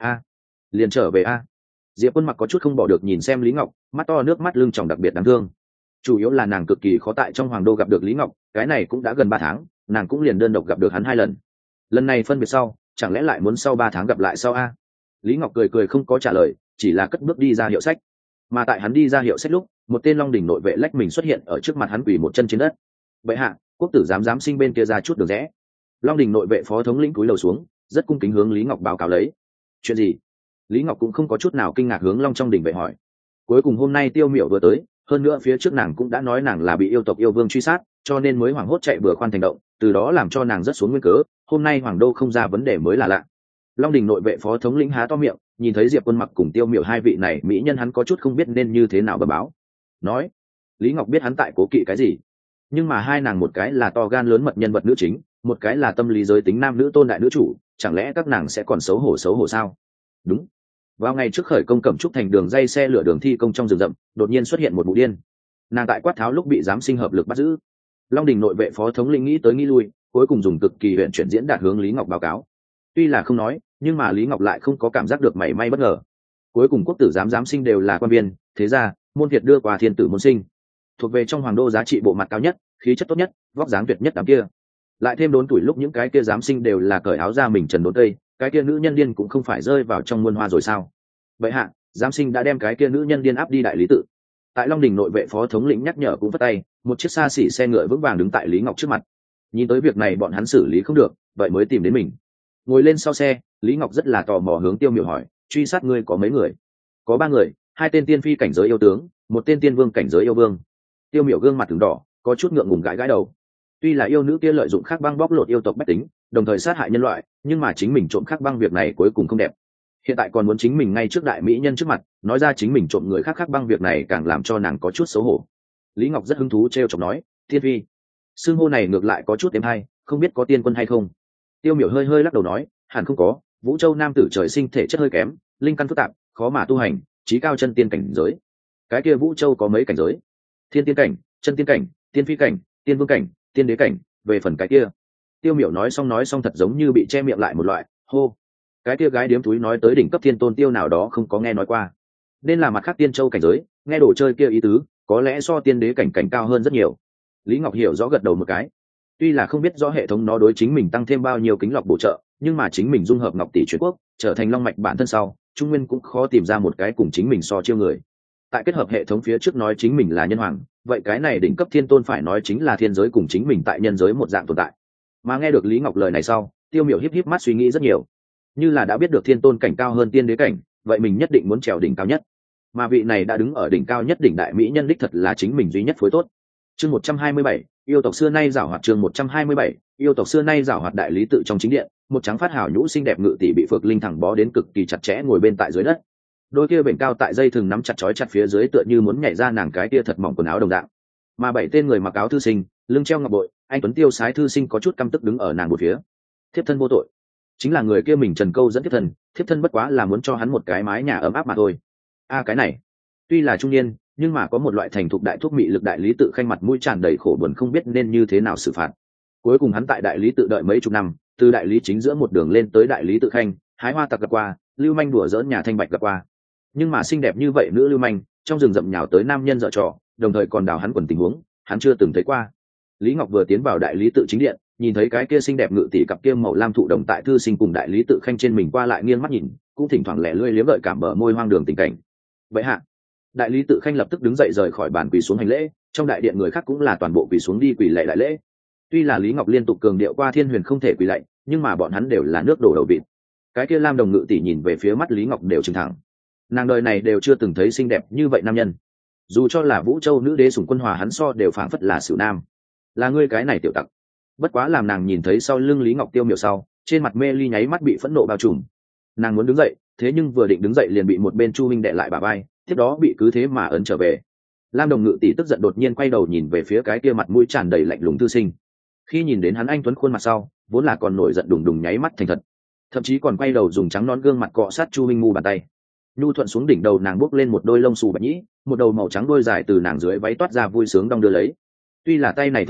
Liền trở về a. Diệp Quân Mặc có chút không bỏ được nhìn xem Lý Ngọc, mắt to nước mắt lưng tròng đặc biệt đáng thương. Chủ yếu là nàng cực kỳ khó tại trong Hoàng Đô gặp được Lý Ngọc, cái này cũng đã gần 3 tháng, nàng cũng liền đơn độc gặp được hắn 2 lần. Lần này phân biệt sau, chẳng lẽ lại muốn sau 3 tháng gặp lại sao a? Lý Ngọc cười cười không có trả lời, chỉ là cất bước đi ra hiệu sách. Mà tại hắn đi ra hiệu sách lúc, một tên Long Đình nội vệ lách mình xuất hiện ở trước mặt hắn, quỳ một chân trên đất. Bệ hạ, quốc tử giám sinh bên kia ra chút đường rẽ. Long Đình nội vệ phó thống lĩnh cúi đầu xuống, rất cung kính hướng Lý Ngọc báo cáo lấy. Chuyện gì? Lý Ngọc cũng không có chút nào kinh ngạc hướng Long trong đình vệ hỏi. Cuối cùng hôm nay Tiêu Miểu vừa tới, hơn nữa phía trước nàng cũng đã nói nàng là bị yêu tộc yêu vương truy sát, cho nên mới hoảng hốt chạy bừa khoan thành động, từ đó làm cho nàng rất xuống nguyên cớ. Hôm nay Hoàng Đô không ra vấn đề mới là lạ. Long Đình nội vệ phó thống lĩnh há to miệng, nhìn thấy Diệp Quân Mặc cùng Tiêu Miểu hai vị này mỹ nhân, hắn có chút không biết nên như thế nào bẩm báo. Nói, Lý Ngọc biết hắn tại cố kỵ cái gì, nhưng mà hai nàng một cái là to gan lớn mật nhân vật nữ chính, một cái là tâm lý giới tính nam nữ tôn đại nữ chủ, chẳng lẽ các nàng sẽ còn xấu hổ sao? Đúng. Vào ngày trước khởi công Cẩm Trúc thành đường dây xe lửa đường thi công trong rừng rậm, đột nhiên xuất hiện một vụ điên. Nàng tại quát tháo lúc bị giám sinh hợp lực bắt giữ. Long Đình nội vệ phó thống lĩnh nghĩ tới nghĩ lui, cuối cùng dùng cực kỳ huyền chuyển diễn đạt hướng Lý Ngọc báo cáo. Tuy là không nói, nhưng mà Lý Ngọc lại không có cảm giác được mảy may bất ngờ. Cuối cùng quốc tử giám sinh đều là quan viên, thế ra môn Việt đưa qua thiên tử môn sinh, thuộc về trong Hoàng Đô giá trị bộ mặt cao nhất, khí chất tốt nhất, vóc dáng tuyệt nhất đám kia. Lại thêm đốn tuổi lúc những cái kia giám sinh đều là cởi áo ra mình trần đốn tây, cái kia nữ nhân điên cũng không phải rơi vào trong muôn hoa rồi sao? Vậy hạ, giám sinh đã đem cái kia nữ nhân điên áp đi đại lý tự. Tại Long Đình nội vệ phó thống lĩnh nhắc nhở cũng vất tay, một chiếc xa xỉ xe ngựa vững vàng đứng tại Lý Ngọc trước mặt. Nhìn tới việc này bọn hắn xử lý không được, vậy mới tìm đến mình. Ngồi lên sau xe, Lý Ngọc rất là tò mò hướng Tiêu Miểu hỏi, truy sát ngươi có mấy người? Có 3 người, 2 tên tiên phi cảnh giới yêu tướng, 1 tên tiên vương cảnh giới yêu vương. Tiêu Miểu gương mặt từng đỏ, có chút ngượng ngùng gãi gãi đầu. Tuy là yêu nữ kia lợi dụng khắc băng bóc lột yêu tộc bách tính, đồng thời sát hại nhân loại, nhưng mà chính mình trộm khắc băng việc này cuối cùng không đẹp. Hiện tại còn muốn chính mình ngay trước đại mỹ nhân trước mặt nói ra chính mình trộm người khác khắc băng việc này, càng làm cho nàng có chút xấu hổ. Lý Ngọc rất hứng thú trêu chọc nói, tiên phi, xưng hô này ngược lại có chút êm hay, không biết có tiên quân hay không? Tiêu Miểu hơi hơi lắc đầu nói, hẳn không có, Vũ Châu nam tử trời sinh thể chất hơi kém, linh căn phức tạp, khó mà tu hành, chí cao chân tiên cảnh giới. Cái kia Vũ Châu có mấy cảnh giới? Thiên tiên cảnh, chân tiên cảnh, tiên phi cảnh, tiên vương cảnh, tiên đế cảnh. Về phần cái kia, Tiêu Miểu nói xong thật giống như bị che miệng lại một loại, hô. Cái kia gái điếm túi nói tới đỉnh cấp thiên tôn tiêu nào đó không có nghe nói qua, nên là mặt khác tiên châu cảnh giới, nghe đồ chơi kia ý tứ có lẽ so tiên đế cảnh cao hơn rất nhiều. Lý Ngọc hiểu rõ gật đầu một cái. Tuy là không biết rõ hệ thống nó đối chính mình tăng thêm bao nhiêu kính lọc bổ trợ, nhưng mà chính mình dung hợp Ngọc Tỷ Truyền Quốc trở thành long mạch bản thân sau, Trung Nguyên cũng khó tìm ra một cái cùng chính mình so chiêu người. Tại kết hợp hệ thống phía trước nói chính mình là nhân hoàng, vậy cái này đỉnh cấp thiên tôn phải nói chính là thiên giới cùng chính mình tại nhân giới một dạng tồn tại. Mà nghe được Lý Ngọc lời này sau, Tiêu Miểu híp híp mắt suy nghĩ rất nhiều. Như là đã biết được thiên tôn cảnh cao hơn tiên đế cảnh, vậy mình nhất định muốn trèo đỉnh cao nhất. Mà vị này đã đứng ở đỉnh cao nhất đỉnh đại mỹ nhân đích thật là chính mình duy nhất phối tốt. Chương 127, yêu tộc xưa nay giảo hoạt. Chương 127, yêu tộc xưa nay giảo hoạt. Đại lý tự trong chính điện, một trắng phát hảo nhũ xinh đẹp ngự tỷ bị Phược Linh thẳng bó đến cực kỳ chặt chẽ ngồi bên tại dưới đất. Đôi kia bệnh cao tại dây thừng nắm chặt chói chặt phía dưới, tựa như muốn nhảy ra nàng cái kia thật mỏng quần áo đồng dạng. Mà 7 tên người mặc áo thư sinh, lưng treo ngọc bội, anh tuấn tiêu sái thư sinh có chút căm tức đứng ở nàng một phía. Thiếp thân vô tội, chính là người kia mình trần câu dẫn thiếp thân bất quá là muốn cho hắn một cái mái nhà ấm áp mà thôi. Cái này tuy là trung niên, nhưng mà có một loại thành thục đại thuốc mị lực. Đại lý tự khanh mặt mũi tràn đầy khổ buồn, không biết nên như thế nào xử phạt. Cuối cùng hắn tại đại lý tự đợi mấy chục năm, từ đại lý chính giữa một đường lên tới đại lý tự khanh, hái hoa tặc gặp qua, lưu manh đùa dỡn nhà thanh bạch gặp qua, nhưng mà xinh đẹp như vậy nữ lưu manh trong rừng rậm nhào tới nam nhân dở trò, đồng thời còn đào hắn quần tình huống, hắn chưa từng thấy qua. Lý Ngọc vừa tiến vào đại lý tự chính điện, nhìn thấy cái kia xinh đẹp ngự tỷ cặp kia màu lam thụ đồng tại thư sinh cùng đại lý tự khanh trên mình qua lại nghiêng mắt nhìn, cũng thỉnh thoảng lẻ lươi liếm gợi cảm bờ môi hoang đường tình cảnh. Vậy hạ, đại lý tự khanh lập tức đứng dậy rời khỏi bàn quỳ xuống hành lễ, trong đại điện người khác cũng là toàn bộ quỳ xuống đi quỳ lạy đại lễ. Tuy là Lý Ngọc liên tục cường điệu qua Thiên Huyền không thể quỳ lạy, nhưng mà bọn hắn đều là nước đổ đầu vịt. Cái kia lam đồng ngự tỷ nhìn về phía mắt Lý Ngọc đều trừng thẳng. Nàng đời này đều chưa từng thấy xinh đẹp như vậy nam nhân, dù cho là Vũ Châu nữ đế Sủng Quân Hòa hắn so đều phảng phất là xỉu nam. Là ngươi cái này tiểu tặc. Bất quá làm nàng nhìn thấy sau lưng Lý Ngọc Tiêu Miểu sau, trên mặt mê ly nháy mắt bị phẫn nộ bao trùm. Nàng muốn đứng dậy, thế nhưng vừa định đứng dậy liền bị một bên Chu Minh đệ lại bả vai, tiếp đó bị cứ thế mà ấn trở về. Lam đồng ngự tỷ tức giận đột nhiên quay đầu nhìn về phía cái kia mặt mũi tràn đầy lạnh lùng thư sinh. Khi nhìn đến hắn anh tuấn khuôn mặt sau, vốn là còn nổi giận đùng đùng nháy mắt thành thật, thậm chí còn quay đầu dùng trắng nón gương mặt cọ sát Chu Minh mu bàn tay. Nhu thuận xuống đỉnh đầu nàng bước lên một đôi lông xù bạch nhĩ, một đầu màu trắng đôi dài từ nàng dưới váy toát ra vui sướng đong đưa lấy. Tuy là tay này thô ráp,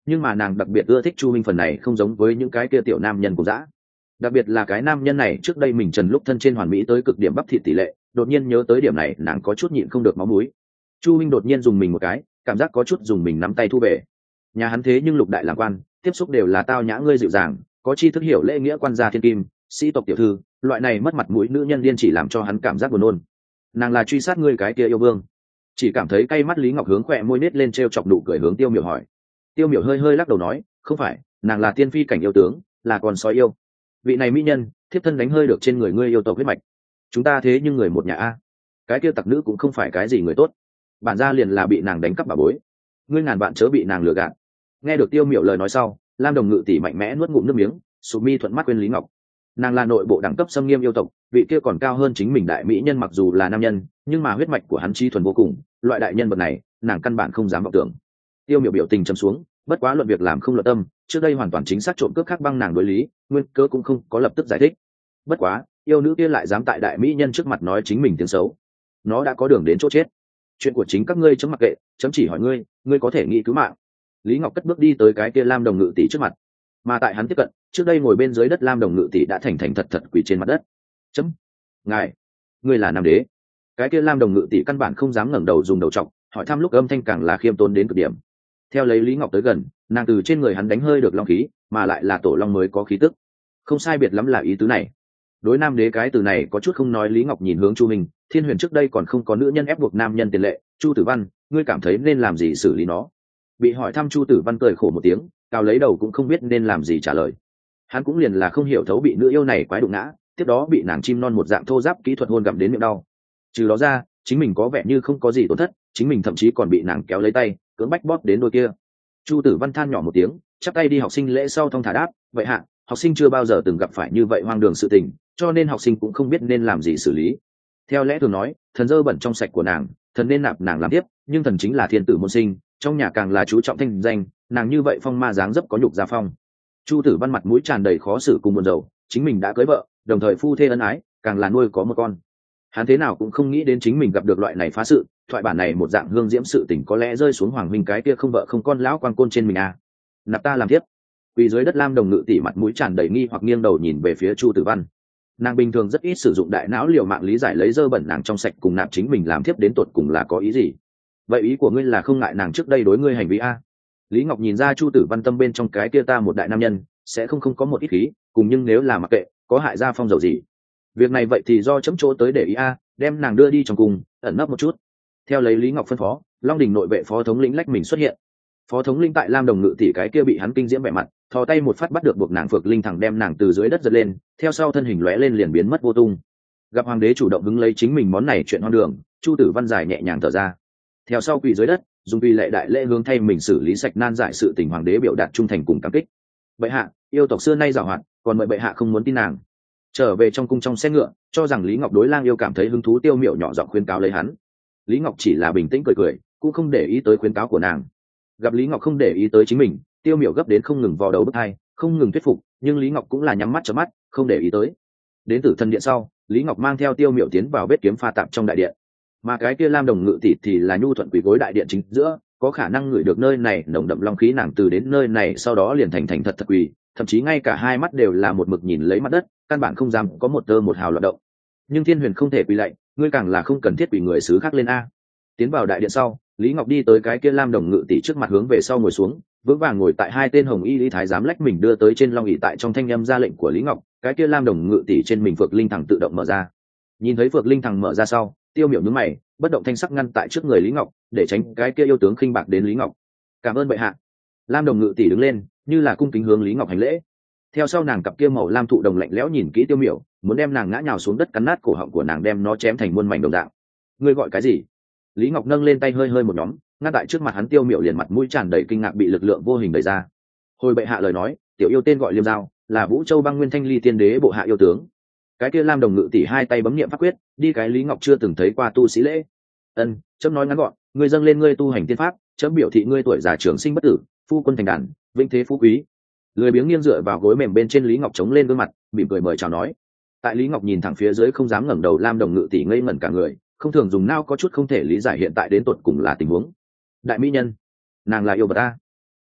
nhưng mà nàng đặc biệt ưa thích Chu Minh phần này không giống với những cái kia tiểu nam nhân của dã. Đặc biệt là cái nam nhân này trước đây mình trần lúc thân trên hoàn mỹ tới cực điểm bắp thịt tỷ lệ, đột nhiên nhớ tới điểm này nàng có chút nhịn không được máu mũi. Chu Minh đột nhiên dùng mình một cái, cảm giác có chút dùng mình nắm tay thu về. Nhà hắn thế nhưng lục đại làm quan, tiếp xúc đều là tao nhã ngươi dịu dàng, có tri thức hiểu lễ nghĩa quan gia thiên kim, sĩ tộc tiểu thư, loại này mất mặt mũi nữ nhân điên chỉ làm cho hắn cảm giác buồn nôn. Nàng là truy sát ngươi cái kia yêu vương. Chỉ cảm thấy cay mắt Lý Ngọc hướng khỏe môi nết lên trêu chọc nụ cười hướng Tiêu Miểu hỏi. Tiêu Miểu hơi hơi lắc đầu nói, không phải, nàng là tiên phi cảnh yêu tướng, là con sói yêu. Vị này mỹ nhân, thiếp thân đánh hơi được trên người ngươi yêu tộc huyết mạch. Chúng ta thế nhưng người một nhà a. Cái kia tặc nữ cũng không phải cái gì người tốt, bản gia liền là bị nàng đánh cắp bà bối. Ngươi ngàn bạn chớ bị nàng lừa gạt. Nghe được Tiêu Miểu lời nói sau, Lam Đồng Ngự tỷ mạnh mẽ nuốt ngụm nước miếng, sụp mi thuận mắt quên Lý Ngọc. Nàng là nội bộ đẳng cấp xâm nghiêm yêu tộc, vị kia còn cao hơn chính mình đại mỹ nhân, mặc dù là nam nhân nhưng mà huyết mạch của hắn trí thuần vô cùng, loại đại nhân vật này nàng căn bản không dám vọng tưởng. Tiêu Miểu biểu tình trầm xuống, bất quá luận việc làm không luận tâm, trước đây hoàn toàn chính xác trộm cướp khác băng nàng đối lý, nguyên cớ cũng không có lập tức giải thích. Bất quá yêu nữ kia lại dám tại đại mỹ nhân trước mặt nói chính mình tiếng xấu, nó đã có đường đến chỗ chết. Chuyện của chính các ngươi chấm mặc kệ, chấm chỉ hỏi ngươi, ngươi có thể nghĩ cứu mạng. Lý Ngọc cất bước đi tới cái kia Lam Đồng Ngự tỷ trước mặt, mà tại hắn tiếp cận, trước đây ngồi bên dưới đất Lam Đồng Ngự tỷ đã thành thành thật thật quỳ trên mặt đất. Chấm, ngài, ngươi là nam đế? Cái kia Lam Đồng Ngự tỷ căn bản không dám ngẩng đầu dùng đầu trọc, hỏi thăm lúc âm thanh càng là khiêm tốn đến cực điểm. Theo lấy Lý Ngọc tới gần, nàng từ trên người hắn đánh hơi được long khí, mà lại là tổ long mới có khí tức, không sai biệt lắm là ý tứ này. Đối nam đế cái từ này có chút không nói. Lý Ngọc nhìn hướng Chu Minh, Thiên Huyền trước đây còn không có nữ nhân ép buộc nam nhân tiền lệ, Chu Tử Văn, ngươi cảm thấy nên làm gì xử lý nó? Bị hỏi thăm Chu Tử Văn cười khổ một tiếng, cao lấy đầu cũng không biết nên làm gì trả lời. Hắn cũng liền là không hiểu thấu bị nữ yêu này quái đụng ngã, tiếp đó bị nàng chim non một dạng thô giáp kỹ thuật hôn gặm đến miệng đau. Trừ đó ra, chính mình có vẻ như không có gì tổn thất, chính mình thậm chí còn bị nàng kéo lấy tay, cưỡng bách bóp đến đôi kia. Chu Tử Văn than nhỏ một tiếng, chắp tay đi học sinh lễ sau thong thả đáp, vậy hạ, học sinh chưa bao giờ từng gặp phải như vậy hoang đường sự tình, cho nên học sinh cũng không biết nên làm gì xử lý. Theo lẽ thường nói, thần dơ bẩn trong sạch của nàng, thần nên nạp nàng làm tiếp, nhưng thần chính là thiên tử môn sinh, trong nhà càng là chú trọng thanh danh, nàng như vậy phong ma dáng dấp có nhục gia phong. Chu Tử Văn mặt mũi tràn đầy khó xử cùng buồn rầu, chính mình đã cưới vợ, đồng thời phu thê ân ái, càng là nuôi có một con. Hắn thế nào cũng không nghĩ đến chính mình gặp được loại này phá sự, thoại bản này một dạng hương diễm sự tình có lẽ rơi xuống hoàng huynh cái kia không vợ không con lão quan côn trên mình à. Nạp ta làm tiếp. Quỳ dưới đất Lam Đồng Ngự tỷ mặt mũi tràn đầy nghi hoặc nghiêng đầu nhìn về phía Chu Tử Văn. Nàng bình thường rất ít sử dụng đại não liều mạng lý giải lấy dơ bẩn nàng trong sạch cùng nạp chính mình làm tiếp đến tột cùng là có ý gì. Vậy ý của ngươi là không ngại nàng trước đây đối ngươi hành vi a? Lý Ngọc nhìn ra Chu Tử Văn tâm bên trong cái kia ta một đại nam nhân sẽ không có một ít khí cùng, nhưng nếu là mặc kệ có hại gia phong dầu gì, việc này vậy thì do chấm chỗ tới để ý a, đem nàng đưa đi trong cung ẩn nấp một chút. Theo lấy Lý Ngọc phân phó, Long Đình nội vệ phó thống lĩnh lách mình xuất hiện. Phó thống lĩnh tại Lam Đồng Ngự tỷ cái kia bị hắn kinh diễm vẻ mặt, thò tay một phát bắt được buộc nàng phược linh thẳng đem nàng từ dưới đất giật lên, theo sau thân hình lóe lên liền biến mất vô tung. Gặp hoàng đế chủ động hứng lấy chính mình món này chuyện hoang đường, Chu Tử Văn dài nhẹ nhàng thở ra, theo sau quỳ dưới đất dùng vì lệ đại lễ hướng thay mình xử lý sạch nan giải sự tình. Hoàng đế biểu đạt trung thành cùng cảm kích. Bệ hạ, yêu tộc xưa nay giàu hoạt, còn mời bệ hạ không muốn tin nàng. Trở về trong cung trong xe ngựa, cho rằng Lý Ngọc đối lang yêu cảm thấy hứng thú, Tiêu Miểu nhỏ giọng khuyến cáo lấy hắn. Lý Ngọc chỉ là bình tĩnh cười cười, cũng không để ý tới khuyến cáo của nàng. Gặp Lý Ngọc không để ý tới chính mình, Tiêu Miểu gấp đến không ngừng vò đầu bứt tai, không ngừng thuyết phục, nhưng Lý Ngọc cũng là nhắm mắt chớp mắt, không để ý tới. Đến Tử Thần điện sau, Lý Ngọc mang theo Tiêu Miểu tiến vào bếp kiếm pha tạp trong đại điện, mà cái kia Lam Đồng Ngự tỷ thì là nhu thuận quỳ gối đại điện chính giữa, có khả năng ngửi được nơi này nồng đậm long khí, nàng từ đến nơi này sau đó liền thành thật thật quỳ, thậm chí ngay cả hai mắt đều là một mực nhìn lấy mặt đất, căn bản không dám có một tơ một hào loạt động. Nhưng Thiên Huyền không thể quỳ lạy, ngươi càng là không cần thiết quỳ người xứ khác lên a. Tiến vào đại điện sau, Lý Ngọc đi tới cái kia Lam Đồng Ngự tỷ trước mặt hướng về sau ngồi xuống, vững vàng ngồi tại hai tên hồng y lý thái giám lách mình đưa tới trên long ỷ. Tại trong thanh âm ra lệnh của Lý Ngọc, cái kia Lam Đồng Ngự tỷ trên mình phược linh thẳng tự động mở ra. Nhìn thấy phược linh thẳng mở ra sau, Tiêu Miểu nhướng mày, bất động thanh sắc ngăn tại trước người Lý Ngọc, để tránh cái kia yêu tướng khinh bạc đến Lý Ngọc. Cảm ơn bệ hạ. Lam Đồng Ngự tỷ đứng lên, như là cung kính hướng Lý Ngọc hành lễ. Theo sau nàng cặp kia màu lam thụ đồng lạnh lẽo nhìn kỹ Tiêu Miểu, muốn đem nàng ngã nhào xuống đất cắn nát cổ họng của nàng, đem nó chém thành muôn mảnh đồng dạng. Ngươi gọi cái gì? Lý Ngọc nâng lên tay hơi hơi một nhóm, ngăn tại trước mặt hắn. Tiêu Miểu liền mặt mũi tràn đầy kinh ngạc bị lực lượng vô hình đẩy ra. Hồi bệ hạ lời nói, tiểu yêu tên gọi Liêm Giao, là Vũ Châu Băng Nguyên Thanh Ly tiên đế bộ hạ yêu tướng. Cái kia Lam Đồng Ngự tỷ hai tay bấm niệm pháp quyết, đi cái Lý Ngọc chưa từng thấy qua tu sĩ lễ. Ân, chấm nói ngắn gọn, ngươi dâng lên ngươi tu hành tiên pháp, chấm biểu thị ngươi tuổi già trường sinh bất tử, phu quân thành đàn, vinh thế phú quý. Lười biếng nghiêng dựa vào gối mềm bên trên, Lý Ngọc chống lên gương mặt, mỉm cười mời chào nói. Tại Lý Ngọc nhìn thẳng phía dưới không dám ngẩng đầu, Lam Đồng Ngự tỷ ngây ngẩn cả người, không thường dùng nao có chút không thể lý giải hiện tại đến tột cùng là tình huống. Đại mỹ nhân, nàng là yêu vật ta.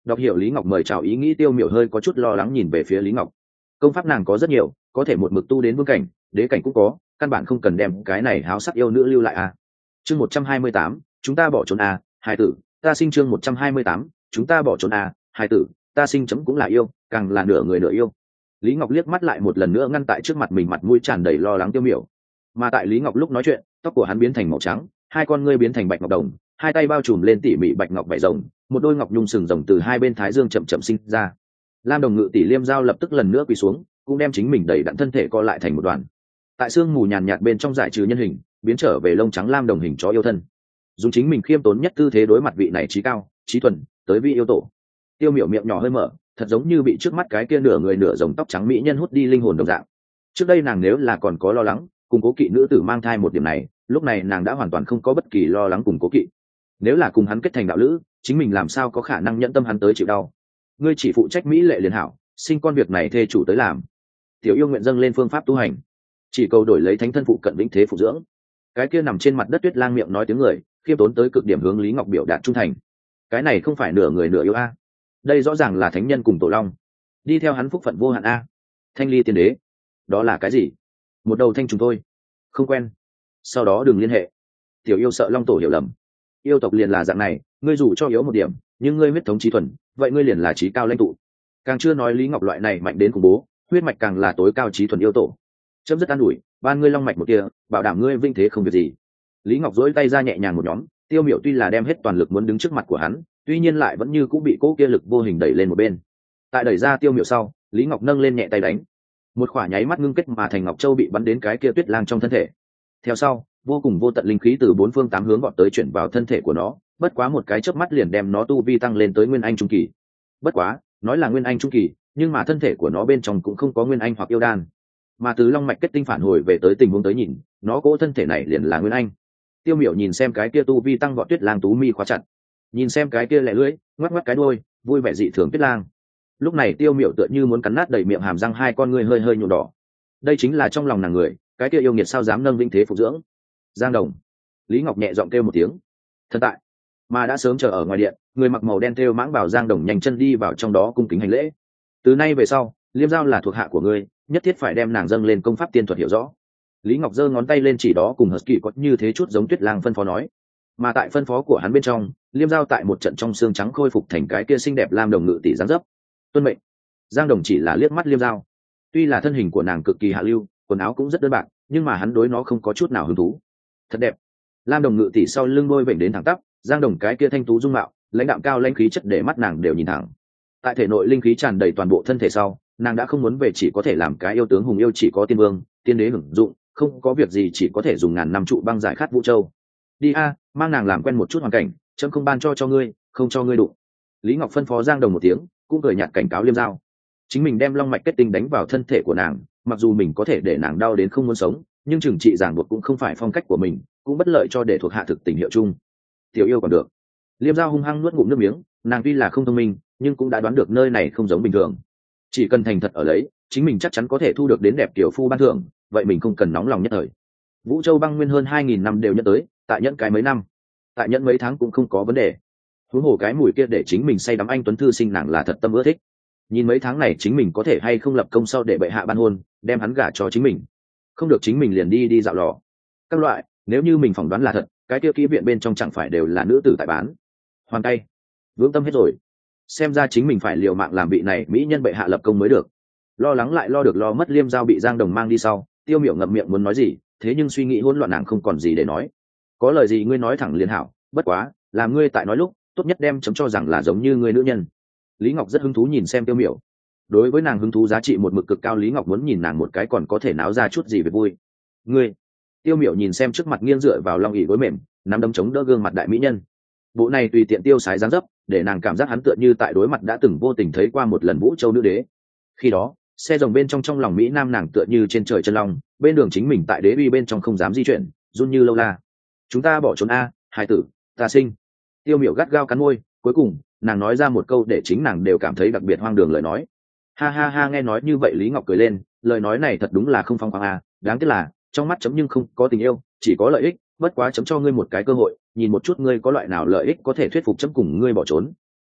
Đọc hiểu Lý Ngọc mời chào ý nghĩ, Tiêu Miểu hơi có chút lo lắng nhìn về phía Lý Ngọc. Công pháp nàng có rất nhiều, có thể một mực tu đến vương cảnh, đế cảnh cũng có, căn bản không cần đem cái này háo sắc yêu nữ lưu lại à. Chương 128, chúng ta bỏ trốn à, hài tử, ta sinh. Chương 128, chúng ta bỏ trốn à, hài tử, ta sinh chấm cũng là yêu, càng là nửa người nửa yêu. Lý Ngọc liếc mắt lại một lần nữa ngăn tại trước mặt mình, mặt mũi tràn đầy lo lắng Tiêu Miểu. Mà tại Lý Ngọc lúc nói chuyện, tóc của hắn biến thành màu trắng, hai con ngươi biến thành bạch ngọc đồng, hai tay bao trùm lên tỉ mỉ bạch ngọc vảy rồng, một đôi ngọc nhung sừng rồng từ hai bên thái dương chậm chậm sinh ra. Lam Đồng Ngự tỷ Liêm Giao lập tức lần nữa quỳ xuống, cũng đem chính mình đẩy đặn thân thể co lại thành một đoàn. Tại sương mù nhàn nhạt bên trong giải trừ nhân hình, biến trở về lông trắng lam đồng hình chó yêu thân, dùng chính mình khiêm tốn nhất tư thế đối mặt vị này trí cao, trí thuần, tới vị yêu tổ. Tiêu Miểu miệng nhỏ hơi mở, thật giống như bị trước mắt cái kia nửa người nửa rồng tóc trắng mỹ nhân hút đi linh hồn đồng dạng. Trước đây nàng nếu là còn có lo lắng, cùng cố kỵ nữ tử mang thai một điểm này, lúc này nàng đã hoàn toàn không có bất kỳ lo lắng cùng cố kỵ. Nếu là cùng hắn kết thành đạo lữ, chính mình làm sao có khả năng nhẫn tâm hắn tới chịu đau. Ngươi chỉ phụ trách mỹ lệ liền hảo, sinh con việc này thê chủ tới làm. Tiểu yêu nguyện dâng lên phương pháp tu hành, chỉ cầu đổi lấy thánh thân phụ cận vĩnh thế phụ dưỡng. Cái kia nằm trên mặt đất Tuyết Lang miệng nói tiếng người, khiêm tốn tới cực điểm hướng Lý Ngọc biểu đạt trung thành. Cái này không phải nửa người nửa yêu a, đây rõ ràng là thánh nhân cùng tổ long, đi theo hắn phúc phận vô hạn a. Thanh ly tiên đế, đó là cái gì? Một đầu thanh trùng thôi, không quen, sau đó đừng liên hệ. Tiểu yêu sợ long tổ hiểu lầm, yêu tộc liền là dạng này, ngươi dù cho yếu một điểm, nhưng ngươi huyết thống trí thuần, vậy ngươi liền là trí cao lãnh tụ. Càng chưa nói Lý Ngọc loại này mạnh đến khủng bố, huyết mạch càng là tối cao trí thuần yêu tổ. Chấm dứt an ủi, ban ngươi long mạch một kia, bảo đảm ngươi vinh thế không việc gì. Lý Ngọc dỗi tay ra nhẹ nhàng một nhóm, Tiêu Miểu tuy là đem hết toàn lực muốn đứng trước mặt của hắn, tuy nhiên lại vẫn như cũng bị cố kia lực vô hình đẩy lên một bên. Tại đẩy ra Tiêu Miểu sau, Lý Ngọc nâng lên nhẹ tay đánh, một khỏa nháy mắt ngưng kết mà thành ngọc châu bị bắn đến cái kia Tuyết Lang trong thân thể. Theo sau, vô cùng vô tận linh khí từ bốn phương tám hướng vọt tới chuyển vào thân thể của nó, bất quá một cái chớp mắt liền đem nó tu vi tăng lên tới nguyên anh trung kỳ. Bất quá, nói là nguyên anh trung kỳ, nhưng mà thân thể của nó bên trong cũng không có nguyên anh hoặc yêu đan, mà từ long mạch kết tinh phản hồi về tới tình huống tới nhìn, nó cỗ thân thể này liền là nguyên anh. Tiêu Miểu nhìn xem cái kia tu vi tăng vọt Tuyết Lang tú mi khóa chặt, nhìn xem cái kia lẻ lưỡi ngoắc ngoắc cái đuôi, vui vẻ dị thường Tuyết Lang. Lúc này Tiêu Miểu tựa như muốn cắn nát đầy miệng hàm răng, hai con ngươi hơi hơi nhuộm đỏ. Đây chính là trong lòng nàng người, cái kia yêu nghiệt sao dám nâng vinh thế phục dưỡng. Giang Đồng. Lý Ngọc nhẹ giọng kêu một tiếng. Thần tại. Mà đã sớm chờ ở ngoài điện, người mặc màu đen thêu mãng bảo Giang Đồng nhanh chân đi vào trong đó cung kính hành lễ. Từ nay về sau, Liêm Giao là thuộc hạ của ngươi, nhất thiết phải đem nàng dâng lên công pháp tiên thuật hiểu rõ. Lý Ngọc giơ ngón tay lên chỉ đó cùng Husky có như thế chút giống Tuyết Lang phân phó nói. Mà tại phân phó của hắn bên trong, Liêm Giao tại một trận trong xương trắng khôi phục thành cái kia xinh đẹp Lam Đồng Ngự tỷ dáng dấp. Tuân mệnh. Giang Đồng chỉ là liếc mắt Liêm Giao. Tuy là thân hình của nàng cực kỳ hạ lưu, quần áo cũng rất đơn bạc, nhưng mà hắn đối nó không có chút nào hứng thú. Thật đẹp. Lam Đồng Ngự tỷ sau lưng đôi vểnh đến thẳng tắp, Giang Đồng cái kia thanh tú dung mạo, lãnh đạm cao lãnh khí chất để mắt nàng đều nhìn thẳng. Tại thể nội linh khí tràn đầy toàn bộ thân thể sau, nàng đã không muốn về chỉ có thể làm cái yêu tướng hùng yêu chỉ có tiên vương, tiên đế hưởng dụng, không có việc gì chỉ có thể dùng ngàn năm trụ băng giải khát vũ châu. Đi a, mang nàng làm quen một chút hoàn cảnh, chấm không ban cho ngươi, không cho ngươi đụng. Lý Ngọc phân phó Giang Đồng một tiếng, cũng cười nhạt cảnh cáo Liêm Giao. Chính mình đem long mạch kết tinh đánh vào thân thể của nàng, mặc dù mình có thể để nàng đau đến không muốn sống, nhưng trừng trị giảng buộc cũng không phải phong cách của mình, cũng bất lợi cho để thuộc hạ thực tình hiệu chung. Tiểu yêu còn được. Liêm Giao hung hăng nuốt ngụm nước miếng, nàng tuy là không thông minh, nhưng cũng đã đoán được nơi này không giống bình thường. Chỉ cần thành thật ở lấy, chính mình chắc chắn có thể thu được đến đẹp tiểu phu ban thưởng, vậy mình không cần nóng lòng nhất thời. Vũ Châu băng nguyên hơn 2000 năm đều nhận tới, tại nhận cái mấy năm, tại nhận mấy tháng cũng không có vấn đề. Huống hồ cái mùi kia để chính mình say đắm anh tuấn thư sinh nàng là thật tâm ưa thích. Nhìn mấy tháng này chính mình có thể hay không lập công sau để bệ hạ ban hôn, đem hắn gả cho chính mình. Không được chính mình liền đi dạo lò. Các loại, nếu như mình phỏng đoán là thật, cái kia kỹ viện bên trong chẳng phải đều là nữ tử tại bán. Hoàn tay, vướng tâm hết rồi. Xem ra chính mình phải liều mạng làm vị này mỹ nhân bệ hạ lập công mới được. Lo lắng lại lo được lo mất, Liêm Giao bị Giang Đồng mang đi sau, Tiêu Miểu ngậm miệng muốn nói gì, thế nhưng suy nghĩ hỗn loạn, nàng không còn gì để nói. Có lời gì ngươi nói thẳng liền hảo, bất quá, làm ngươi tại nói lúc, tốt nhất đem chấm cho rằng là giống như ngươi nữ nhân. Lý Ngọc rất hứng thú nhìn xem Tiêu Miểu. Đối với nàng hứng thú giá trị một mực cực cao, Lý Ngọc muốn nhìn nàng một cái còn có thể náo ra chút gì về vui. Ngươi. Tiêu Miểu nhìn xem trước mặt nghiêng dựa vào long ỷ gối mềm, nắm đấm chống đỡ gương mặt đại mỹ nhân. Bộ này tùy tiện tiêu sái dáng dấp, để nàng cảm giác hắn tựa như tại đối mặt đã từng vô tình thấy qua một lần Vũ Châu nữ đế. Khi đó, xe rồng bên trong lòng mỹ nam nàng tựa như trên trời chân long, bên đường chính mình tại đế uy bên trong không dám di chuyển, run như lâu la. Chúng ta bỏ trốn a, hài tử, ta sinh. Tiêu Miểu gắt gao cắn môi, cuối cùng nàng nói ra một câu để chính nàng đều cảm thấy đặc biệt hoang đường lời nói. Ha ha ha, nghe nói như vậy Lý Ngọc cười lên, lời nói này thật đúng là không phong khoáng a, đáng tiếc là trong mắt chấm nhưng không có tình yêu, chỉ có lợi ích, bất quá chấm cho ngươi một cái cơ hội, nhìn một chút ngươi có loại nào lợi ích có thể thuyết phục chấm cùng ngươi bỏ trốn.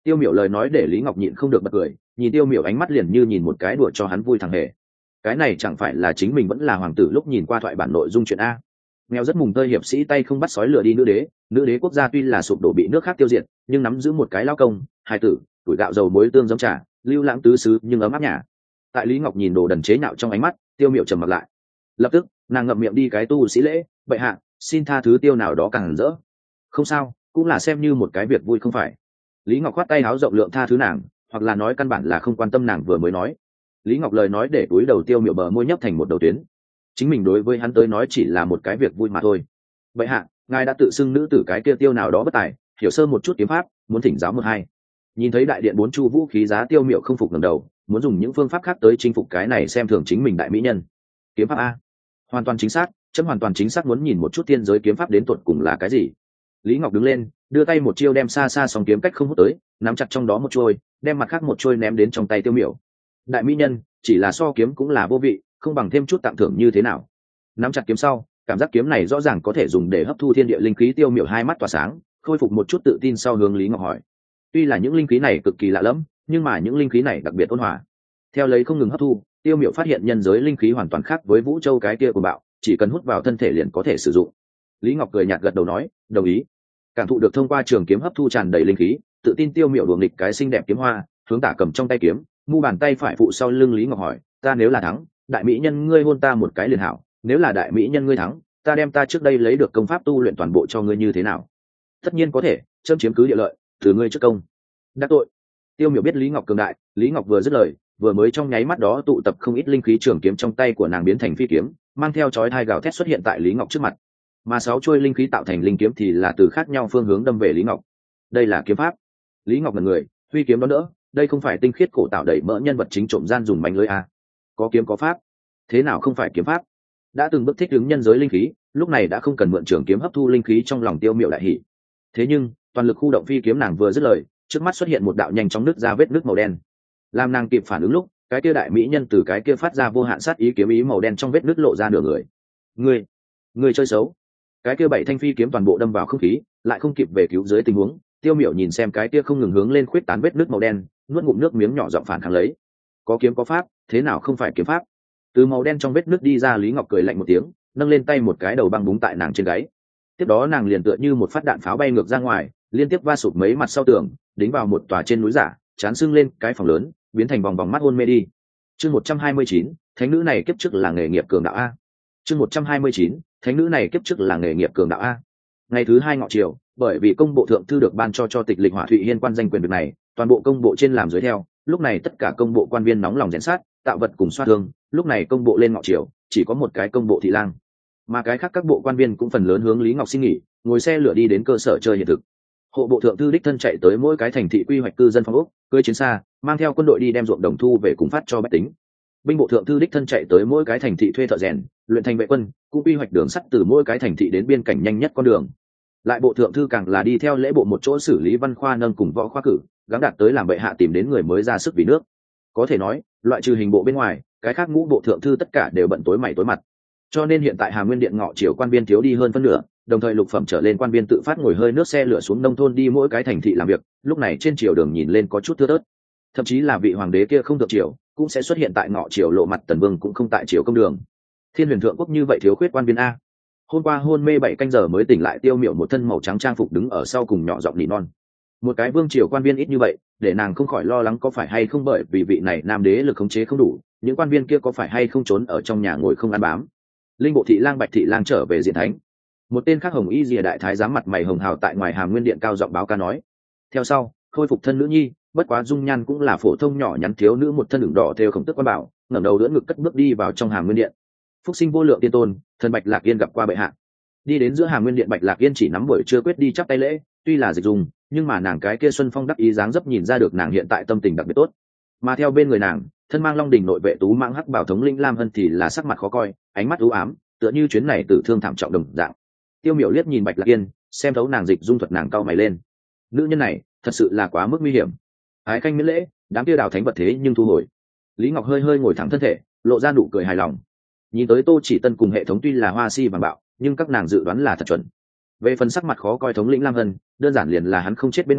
Tiêu Miểu lời nói để Lý Ngọc nhịn không được bật cười, nhìn Tiêu Miểu ánh mắt liền như nhìn một cái đùa cho hắn vui thằng hề. Cái này chẳng phải là chính mình vẫn là hoàng tử lúc nhìn qua thoại bản nội dung chuyện a. Nghèo rất mùng tơi hiệp sĩ tay không bắt sói lừa đi nữ đế quốc gia tuy là sụp đổ bị nước khác tiêu diệt, nhưng nắm giữ một cái lao công, hài tử, tuổi gạo dầu muối tương giống trà, lưu lãng tứ xứ nhưng ấm áp nhà. Tại Lý Ngọc nhìn đồ đần chế nhạo trong ánh mắt, Tiêu Miểu trầm mặt lại. Lập tức, nàng ngậm miệng đi cái tu sĩ lễ, bệ hạ, xin tha thứ Tiêu nào đó càng rỡ. Không sao, cũng là xem như một cái việc vui không phải. Lý Ngọc khoát tay áo rộng lượng tha thứ nàng, hoặc là nói căn bản là không quan tâm nàng vừa mới nói. Lý Ngọc lời nói để túi đầu Tiêu Miểu bờ môi nhấp thành một đầu tuyến. Chính mình đối với hắn tới nói chỉ là một cái việc vui mà thôi. Bệ hạ, ngài đã tự xưng nữ tử cái kia Tiêu nào đó bất tài, hiểu sơ một chút kiếm pháp, muốn thỉnh giáo một hai. Nhìn thấy đại điện bốn chu vũ khí giá, Tiêu Miểu không phục ngẩng đầu, muốn dùng những phương pháp khác tới chinh phục cái này xem thường chính mình đại mỹ nhân. Kiếm pháp a? Hoàn toàn chính xác, chấm hoàn toàn chính xác muốn nhìn một chút tiên giới kiếm pháp đến tuột cùng là cái gì. Lý Ngọc đứng lên, đưa tay một chiêu đem xa xa song kiếm cách không hút tới, nắm chặt trong đó một chuôi, đem mặt khác một chuôi ném đến trong tay Tiêu Miểu. Đại mỹ nhân, chỉ là so kiếm cũng là vô vị, không bằng thêm chút tặng thưởng như thế nào. Nắm chặt kiếm sau, cảm giác kiếm này rõ ràng có thể dùng để hấp thu thiên địa linh khí. Tiêu Miểu hai mắt tỏa sáng, khôi phục một chút tự tin sau hướng Lý Ngọc hỏi. Tuy là những linh khí này cực kỳ lạ lẫm, nhưng mà những linh khí này đặc biệt ôn hòa. Theo lấy không ngừng hấp thu, Tiêu Miểu phát hiện nhân giới linh khí hoàn toàn khác với Vũ Châu cái kia của bạo, chỉ cần hút vào thân thể liền có thể sử dụng. Lý Ngọc cười nhạt gật đầu nói, đồng ý. Cảm thụ được thông qua trường kiếm hấp thu tràn đầy linh khí, tự tin Tiêu Miểu đuổi nghịch cái xinh đẹp kiếm hoa, hướng tả cầm trong tay kiếm, mu bàn tay phải phụ sau lưng Lý Ngọc hỏi, ta nếu là thắng, đại mỹ nhân ngươi hôn ta một cái liền hảo, nếu là đại mỹ nhân ngươi thắng, ta đem ta trước đây lấy được công pháp tu luyện toàn bộ cho ngươi như thế nào? Tất nhiên có thể, châm chiếm cứ địa lợi, từ ngươi trước công. Đắc tội. Tiêu Miểu biết Lý Ngọc cường đại, Lý Ngọc vừa dứt lời, vừa mới trong nháy mắt đó tụ tập không ít linh khí, trường kiếm trong tay của nàng biến thành phi kiếm, mang theo chói tai gào thét xuất hiện tại Lý Ngọc trước mặt. Mà 6 chuôi linh khí tạo thành linh kiếm thì là từ khác nhau phương hướng đâm về Lý Ngọc. Đây là kiếm pháp. Lý Ngọc ngẩn người, huy kiếm đó nữa, đây không phải tinh khiết cổ tạo đẩy mỡ nhân vật chính trộm gian dùng mánh lưới à? Có kiếm có pháp, thế nào không phải kiếm pháp? Đã từng bước thích ứng nhân giới linh khí, lúc này đã không cần mượn trường kiếm hấp thu linh khí, trong lòng Tiêu Miểu đại hỉ. Thế nhưng toàn lực khu động phi kiếm, nàng vừa dứt lời, trước mắt xuất hiện một đạo nhanh chóng nứt ra vết nứt màu đen. Làm nàng kịp phản ứng lúc, cái kia đại mỹ nhân từ cái kia phát ra vô hạn sát ý kiếm ý màu đen trong vết nứt lộ ra nửa người. Người chơi xấu. Cái kia 7 thanh phi kiếm toàn bộ đâm vào không khí, lại không kịp về cứu dưới tình huống. Tiêu Miểu nhìn xem cái kia không ngừng hướng lên khuyết tán vết nứt màu đen, nuốt ngụm nước miếng nhỏ giọng phản kháng lấy. Có kiếm có pháp, thế nào không phải kiếm pháp? Từ màu đen trong vết nứt đi ra Lý Ngọc cười lạnh một tiếng, nâng lên tay một cái đầu băng búng tại nàng trên gáy. Tiếp đó nàng liền tựa như một phát đạn pháo bay ngược ra ngoài, liên tiếp va sụp mấy mặt sau tường, đính vào một tòa trên núi giả, chán sưng lên cái phòng lớn, biến thành vòng vòng mắt hôn mê đi. Chương 129, thánh nữ này kiếp trước là nghề nghiệp cường đạo a. Chương 129, thánh nữ này kiếp trước là nghề nghiệp cường đạo a. Ngày thứ 2 ngọ chiều, bởi vì công bộ thượng thư được ban cho tịch lịch Hỏa Thụy Hiên quan danh quyền việc này, toàn bộ công bộ trên làm dưới theo, lúc này tất cả công bộ quan viên nóng lòng rèn sát, tạo vật cùng xoa thương, lúc này công bộ lên ngọ chiều, chỉ có một cái công bộ thị lang, mà cái khác các bộ quan viên cũng phần lớn hướng Lý Ngọc xin nghỉ, ngồi xe lửa đi đến cơ sở chơi hiện thực. Hộ bộ thượng thư đích thân chạy tới mỗi cái thành thị quy hoạch cư dân phong ốc, cưỡi chiến xa, mang theo quân đội đi đem ruộng đồng thu về cùng phát cho bách tính. Binh bộ thượng thư đích thân chạy tới mỗi cái thành thị thuê thợ rèn, luyện thành vệ quân, cũng quy hoạch đường sắt từ mỗi cái thành thị đến biên cảnh nhanh nhất con đường. Lại bộ thượng thư càng là đi theo lễ bộ một chỗ xử lý văn khoa nâng cùng võ khoa cử, gắng đạt tới làm bệ hạ tìm đến người mới ra sức vì nước. Có thể nói, loại trừ hình bộ bên ngoài, cái khác ngũ bộ thượng thư tất cả đều bận tối mày tối mặt. Cho nên hiện tại Hà Nguyên điện ngọ chiều quan viên thiếu đi hơn phân nửa, đồng thời lục phẩm trở lên quan viên tự phát ngồi hơi nước xe lửa xuống nông thôn đi mỗi cái thành thị làm việc, lúc này trên triều đường nhìn lên có chút thưa thớt. Thậm chí là vị hoàng đế kia không thượng triều, cũng sẽ xuất hiện tại ngọ chiều lộ mặt, Tần Vương cũng không tại triều công đường. Thiên Huyền thượng quốc như vậy thiếu khuyết quan viên a. Hôm qua hôn mê 7 canh giờ mới tỉnh lại Tiêu Miểu một thân màu trắng trang phục đứng ở sau cùng nhỏ giọng nỉ non. Một cái vương triều quan viên ít như vậy, để nàng không khỏi lo lắng có phải hay không bởi vì vị này nam đế lực khống chế không đủ, những quan viên kia có phải hay không trốn ở trong nhà ngồi không ăn bám. Linh bộ thị lang Bạch thị lang trở về diện thánh. Một tên khác Hồng Y Lìa đại thái giám mặt mày hồng hào tại ngoài Hàm Nguyên điện cao giọng báo ca nói. Theo sau, khôi phục thân nữ nhi, bất quá dung nhan cũng là phổ thông nhỏ nhắn thiếu nữ, một thân đường đỏ theo khổng tức quan bảo, ngẩng đầu đỡ ngực cất bước đi vào trong Hàm Nguyên điện. Phúc sinh vô lượng tiên tôn, thần Bạch Lạc Yên gặp qua bệ hạ. Đi đến giữa Hàm Nguyên điện, Bạch Lạc Yên chỉ nắm buổi trưa quyết đi chắp tay lễ, tuy là dịch dùng, nhưng mà nàng cái kia xuân phong đắc ý dáng dấp nhìn ra được nàng hiện tại tâm tình đặc biệt tốt. Mà theo bên người nàng, thân mang Long Đình nội vệ tú mãng hắc bảo thống lĩnh Lam Hân thì là sắc mặt khó coi, ánh mắt u ám, tựa như chuyến này tử thương thảm trọng đồng dạng. Tiêu Miểu liếc nhìn Bạch Lạc Yên, xem thấu nàng dịch dung thuật, nàng cau mày lên. Nữ nhân này thật sự là quá mức nguy hiểm. Ái khanh miễn lễ, đám kia đào thánh vật thế nhưng thu hồi. Lý Ngọc hơi hơi ngồi thẳng thân thể, lộ ra nụ cười hài lòng. Nhìn tới Tô Chỉ Tân cùng hệ thống tuy là hoa si vàng bạo, nhưng các nàng dự đoán là thật chuẩn. Về phần sắc mặt khó coi thống lĩnh Lam Hân, đơn giản liền là hắn không chết bên ngoài,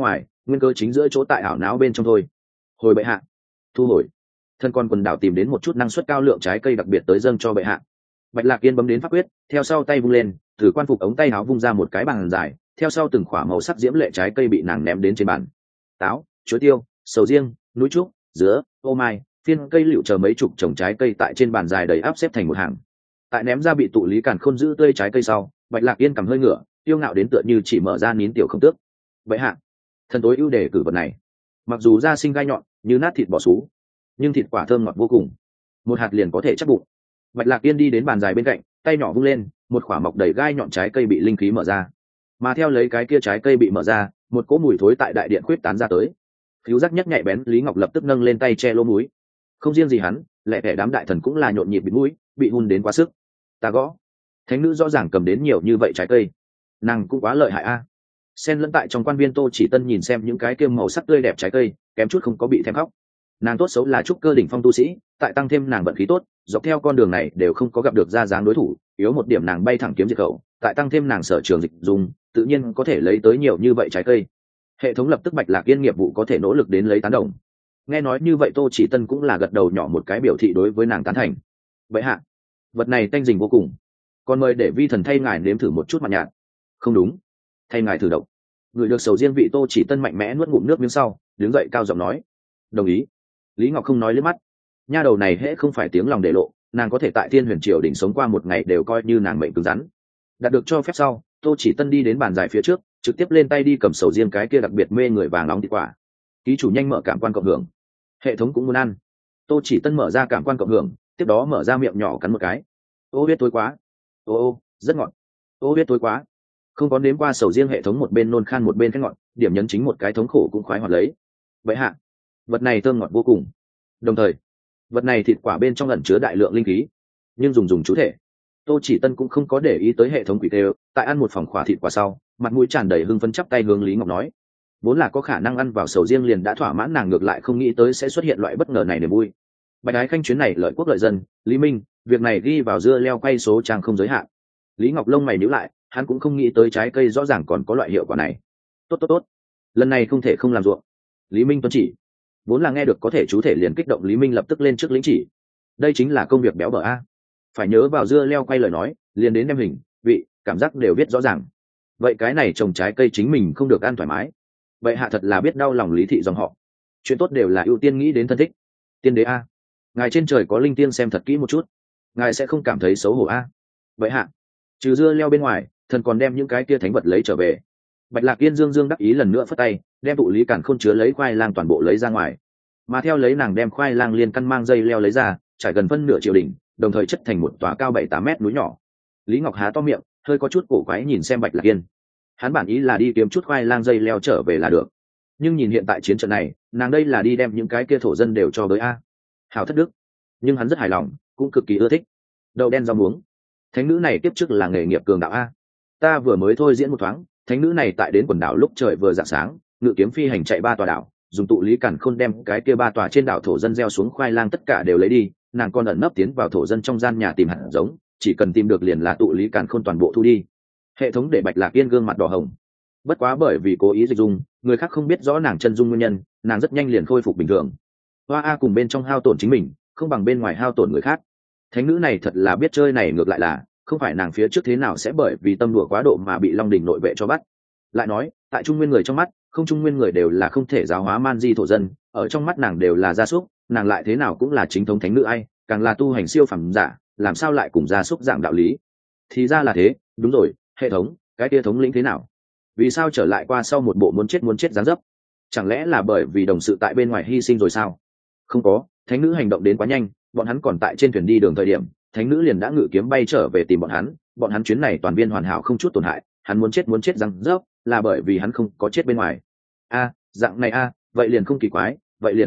nguyên cơ chính giữa chỗ tại ảo não bên trong thôi. Hồi bệ hạ. Thu hồi. Thân con quần đảo tìm đến một chút năng suất cao lượng trái cây đặc biệt tới dâng cho bệ hạ. Bạch Lạc Yên bấm đến pháp quyết, theo sau tay vung lên, từ quan phục ống tay áo vung ra một cái bàn dài, theo sau từng khỏa màu sắc diễm lệ trái cây bị nàng ném đến trên bàn. Táo, chuối tiêu, sầu riêng, núi trúc, dứa, ô mai, phiên cây liệu chờ mấy chục trồng trái cây tại trên bàn dài đầy áp xếp thành một hàng. Tại ném ra bị tụ lý càn khôn giữ tươi trái cây sau, Bạch Lạc Yên cầm hơi ngửa, tiêu ngạo đến tựa như chỉ mở ra nín tiểu không tước. Vậy hạ, thần tối ưu đề cử vật này, mặc dù da sinh gai nhọn như nát thịt bò sú, nhưng thịt quả thơm ngọt vô cùng, một hạt liền có thể chắc bụng. Bạch Lạc Yên đi đến bàn dài bên cạnh, tay nhỏ vung lên, một quả mọc đầy gai nhọn trái cây bị linh khí mở ra, mà theo lấy cái kia trái cây bị mở ra, một cỗ mùi thối tại đại điện khuyết tán ra tới. Khiếu giác nhất nhạy bén Lý Ngọc lập tức nâng lên tay che lỗ mũi. Không riêng gì hắn, lẹ tẻ đám đại thần cũng là nhộn nhịp bịt mũi, bị hun đến quá sức. Ta gõ, thánh nữ rõ ràng cầm đến nhiều như vậy trái cây, nàng cũng quá lợi hại a. Xen lẫn tại trong quan viên Tô Chỉ Tân nhìn xem những cái kiêm màu sắc tươi đẹp trái cây, kém chút không có bị thèm khóc. Nàng tốt xấu là trúc cơ đỉnh phong tu sĩ, tại tăng thêm nàng vận khí tốt, dọc theo con đường này đều không có gặp được ra dáng đối thủ, yếu một điểm nàng bay thẳng kiếm diệt khẩu, tại tăng thêm nàng sở trường dịch dùng, tự nhiên có thể lấy tới nhiều như vậy trái cây. Hệ thống lập tức Bạch Lạc Yên nghiệp vụ có thể nỗ lực đến lấy tán đồng. Nghe nói như vậy Tô Chỉ Tân cũng là gật đầu nhỏ một cái biểu thị đối với nàng tán thành. Vậy hạ, vật này tanh dình vô cùng, còn mời để vi thần thay ngài nếm thử một chút mặn nhạt. Không đúng, thay ngài thử độc. Người được sầu riêng vị Tô Chỉ Tân mạnh mẽ nuốt ngụm nước miếng sau, đứng dậy cao giọng nói. Đồng ý. Lý Ngọc không nói liếc mắt. Nha đầu này hễ không phải tiếng lòng để lộ, nàng có thể tại Thiên Huyền Triều đỉnh sống qua một ngày đều coi như nàng mệnh cứng rắn. Đạt được cho phép sau, Tô Chỉ Tân đi đến bàn dài phía trước, trực tiếp lên tay đi cầm sầu riêng cái kia đặc biệt mê người vàng nóng thịt quả. Ký chủ nhanh mở cảm quan cộng hưởng. Hệ thống cũng muốn ăn. Tô Chỉ Tân mở ra cảm quan cộng hưởng, tiếp đó mở ra miệng nhỏ cắn một cái. Ô biết tối quá. Ô, rất ngọt. Ô biết tối quá. Không có nếm qua sầu riêng hệ thống một bên nôn khan một bên khét ngọt, điểm nhấn chính một cái thống khổ cũng khoái hoạt lấy. Vậy hạ, vật này thơm ngọt vô cùng. Đồng thời, vật này thịt quả bên trong ẩn chứa đại lượng linh khí, nhưng dùng chú thể. Tô Chỉ Tân cũng không có để ý tới hệ thống quỷ tê, tại ăn một phòng khỏa thịt quả sau, mặt mũi tràn đầy hưng phấn chắp tay hướng Lý Ngọc nói, vốn là có khả năng ăn vào sầu riêng liền đã thỏa mãn nàng, ngược lại không nghĩ tới sẽ xuất hiện loại bất ngờ này để vui. Bạch Ái Khanh chuyến này lợi quốc lợi dân, Lý Minh, việc này ghi vào dưa leo quay số trang không giới hạn. Lý Ngọc lông mày nhíu lại, hắn cũng không nghĩ tới trái cây rõ ràng còn có loại hiệu quả này. Tốt, lần này không thể không làm ruộng. Lý Minh tuân chỉ. Vốn là nghe được có thể chú thể liền kích động Lý Minh lập tức lên trước lĩnh chỉ. Đây chính là công việc béo bở a. Phải nhớ vào dưa leo quay lời nói, liền đến đem hình, vị, cảm giác đều viết rõ ràng. Vậy cái này trồng trái cây chính mình không được ăn thoải mái. Vậy hạ thật là biết đau lòng Lý thị dòng họ. Chuyện tốt đều là ưu tiên nghĩ đến thân thích. Tiên đế a, ngài trên trời có linh tiên xem thật kỹ một chút, ngài sẽ không cảm thấy xấu hổ a. Vậy hạ, trừ dưa leo bên ngoài, thần còn đem những cái kia thánh vật lấy trở về. Bạch Lạc Yên dương đắc ý lần nữa phất tay, đem tụ lý cản khôn chứa lấy khoai lang toàn bộ lấy ra ngoài, mà theo lấy nàng đem khoai lang liên căn mang dây leo lấy ra, trải gần phân nửa triều đỉnh, đồng thời chất thành một tòa cao 7-8 mét núi nhỏ. Lý Ngọc há to miệng, hơi có chút cổ quái nhìn xem Bạch Lạc Yên. Hắn bản ý là đi kiếm chút khoai lang dây leo trở về là được, nhưng nhìn hiện tại chiến trận này, nàng đây là đi đem những cái kia thổ dân đều cho với a. Hảo thất đức, nhưng hắn rất hài lòng, cũng cực kỳ ưa thích. Đậu đen rau muống, thánh nữ này tiếp trước là nghề nghiệp cường đạo a. Ta vừa mới thôi diễn một thoáng, thánh nữ này tại đến quần đảo lúc trời vừa rạng sáng, ngự kiếm phi hành chạy 3 tòa đảo, dùng tụ lý cản khôn đem cái kia 3 tòa trên đảo thổ dân gieo xuống khoai lang tất cả đều lấy đi. Nàng còn ẩn nấp tiến vào thổ dân trong gian nhà tìm hạt giống, chỉ cần tìm được liền là tụ lý cản khôn toàn bộ thu đi. Hệ thống để Bạch Lạc Yên gương mặt đỏ hồng. Bất quá bởi vì cố ý dịch dung, người khác không biết rõ nàng chân dung nguyên nhân, nàng rất nhanh liền khôi phục bình thường. Hoa a cùng bên trong hao tổn chính mình, không bằng bên ngoài hao tổn người khác. Thánh nữ này thật là biết chơi này, ngược lại là không phải nàng phía trước thế nào sẽ bởi vì tâm đùa quá độ mà bị Long Đình nội vệ cho bắt. Lại nói, tại trung nguyên người trong mắt, không trung nguyên người đều là không thể giáo hóa man di thổ dân, ở trong mắt nàng đều là gia súc, nàng lại thế nào cũng là chính thống thánh nữ ai, càng là tu hành siêu phẩm giả, làm sao lại cùng gia súc dạng đạo lý. Thì ra là thế, đúng rồi, hệ thống, cái kia thống lĩnh thế nào? Vì sao trở lại qua sau một bộ muốn chết dáng dấp? Chẳng lẽ là bởi vì đồng sự tại bên ngoài hy sinh rồi sao? Không có, thánh nữ hành động đến quá nhanh, bọn hắn còn tại trên thuyền đi đường thời điểm, thánh nữ liền đã ngự kiếm bay trở về tìm bọn hắn chuyến này toàn viên hoàn hảo không chút tổn hại, hắn muốn chết răng rớp, là bởi vì hắn không có chết bên ngoài. A, dạng này a, vậy liền không kỳ quái.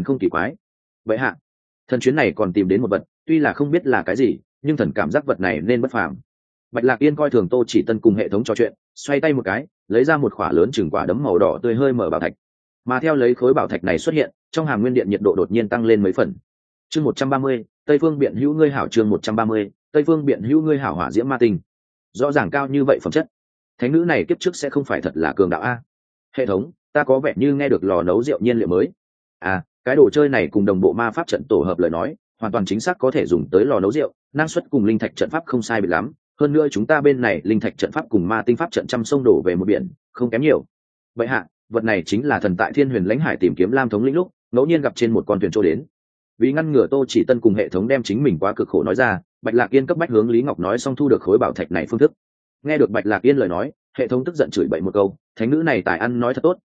Vậy hạ, thần chuyến này còn tìm đến một vật, tuy là không biết là cái gì, nhưng thần cảm giác vật này nên bất phàm. Bạch Lạc Yên coi thường Tô Chỉ Tân cùng hệ thống trò chuyện, xoay tay một cái, lấy ra một khỏa lớn chừng quả đấm màu đỏ tươi hơi mở bảo thạch. Mà theo lấy khối bảo thạch này xuất hiện, trong hàm nguyên điện nhiệt độ đột nhiên tăng lên mấy phần. Chương 130, Tây Phương Biện Hữu ngươi hảo. Chương 130, Tây Phương Biện Hữu ngươi hảo. Hỏa diễm ma tinh, rõ ràng cao như vậy phẩm chất, thánh nữ này kiếp trước sẽ không phải thật là cường đạo a. Hệ thống, ta có vẻ như nghe được lò nấu rượu nhiên liệu mới. À, cái đồ chơi này cùng đồng bộ ma pháp trận tổ hợp lời nói hoàn toàn chính xác có thể dùng tới lò nấu rượu, năng suất cùng linh thạch trận pháp không sai biệt lắm. Hơn nữa chúng ta bên này linh thạch trận pháp cùng ma tinh pháp trận trăm sông đổ về một biển, không kém nhiều. Vậy hạ, vật này chính là thần tại Thiên Huyền lãnh hải tìm kiếm Lam thống lĩnh lúc ngẫu nhiên gặp trên một con thuyền trôi đến. Vì ngăn ngừa Tô Chỉ Tân cùng hệ thống đem chính mình quá cực khổ nói ra, Bạch Lạc Yên cấp bách hướng Lý Ngọc nói xong thu được khối bảo thạch này phương thức. Nghe được Bạch Lạc Yên lời nói, hệ thống tức giận chửi bậy một câu, thánh nữ này tài ăn nói thật tốt.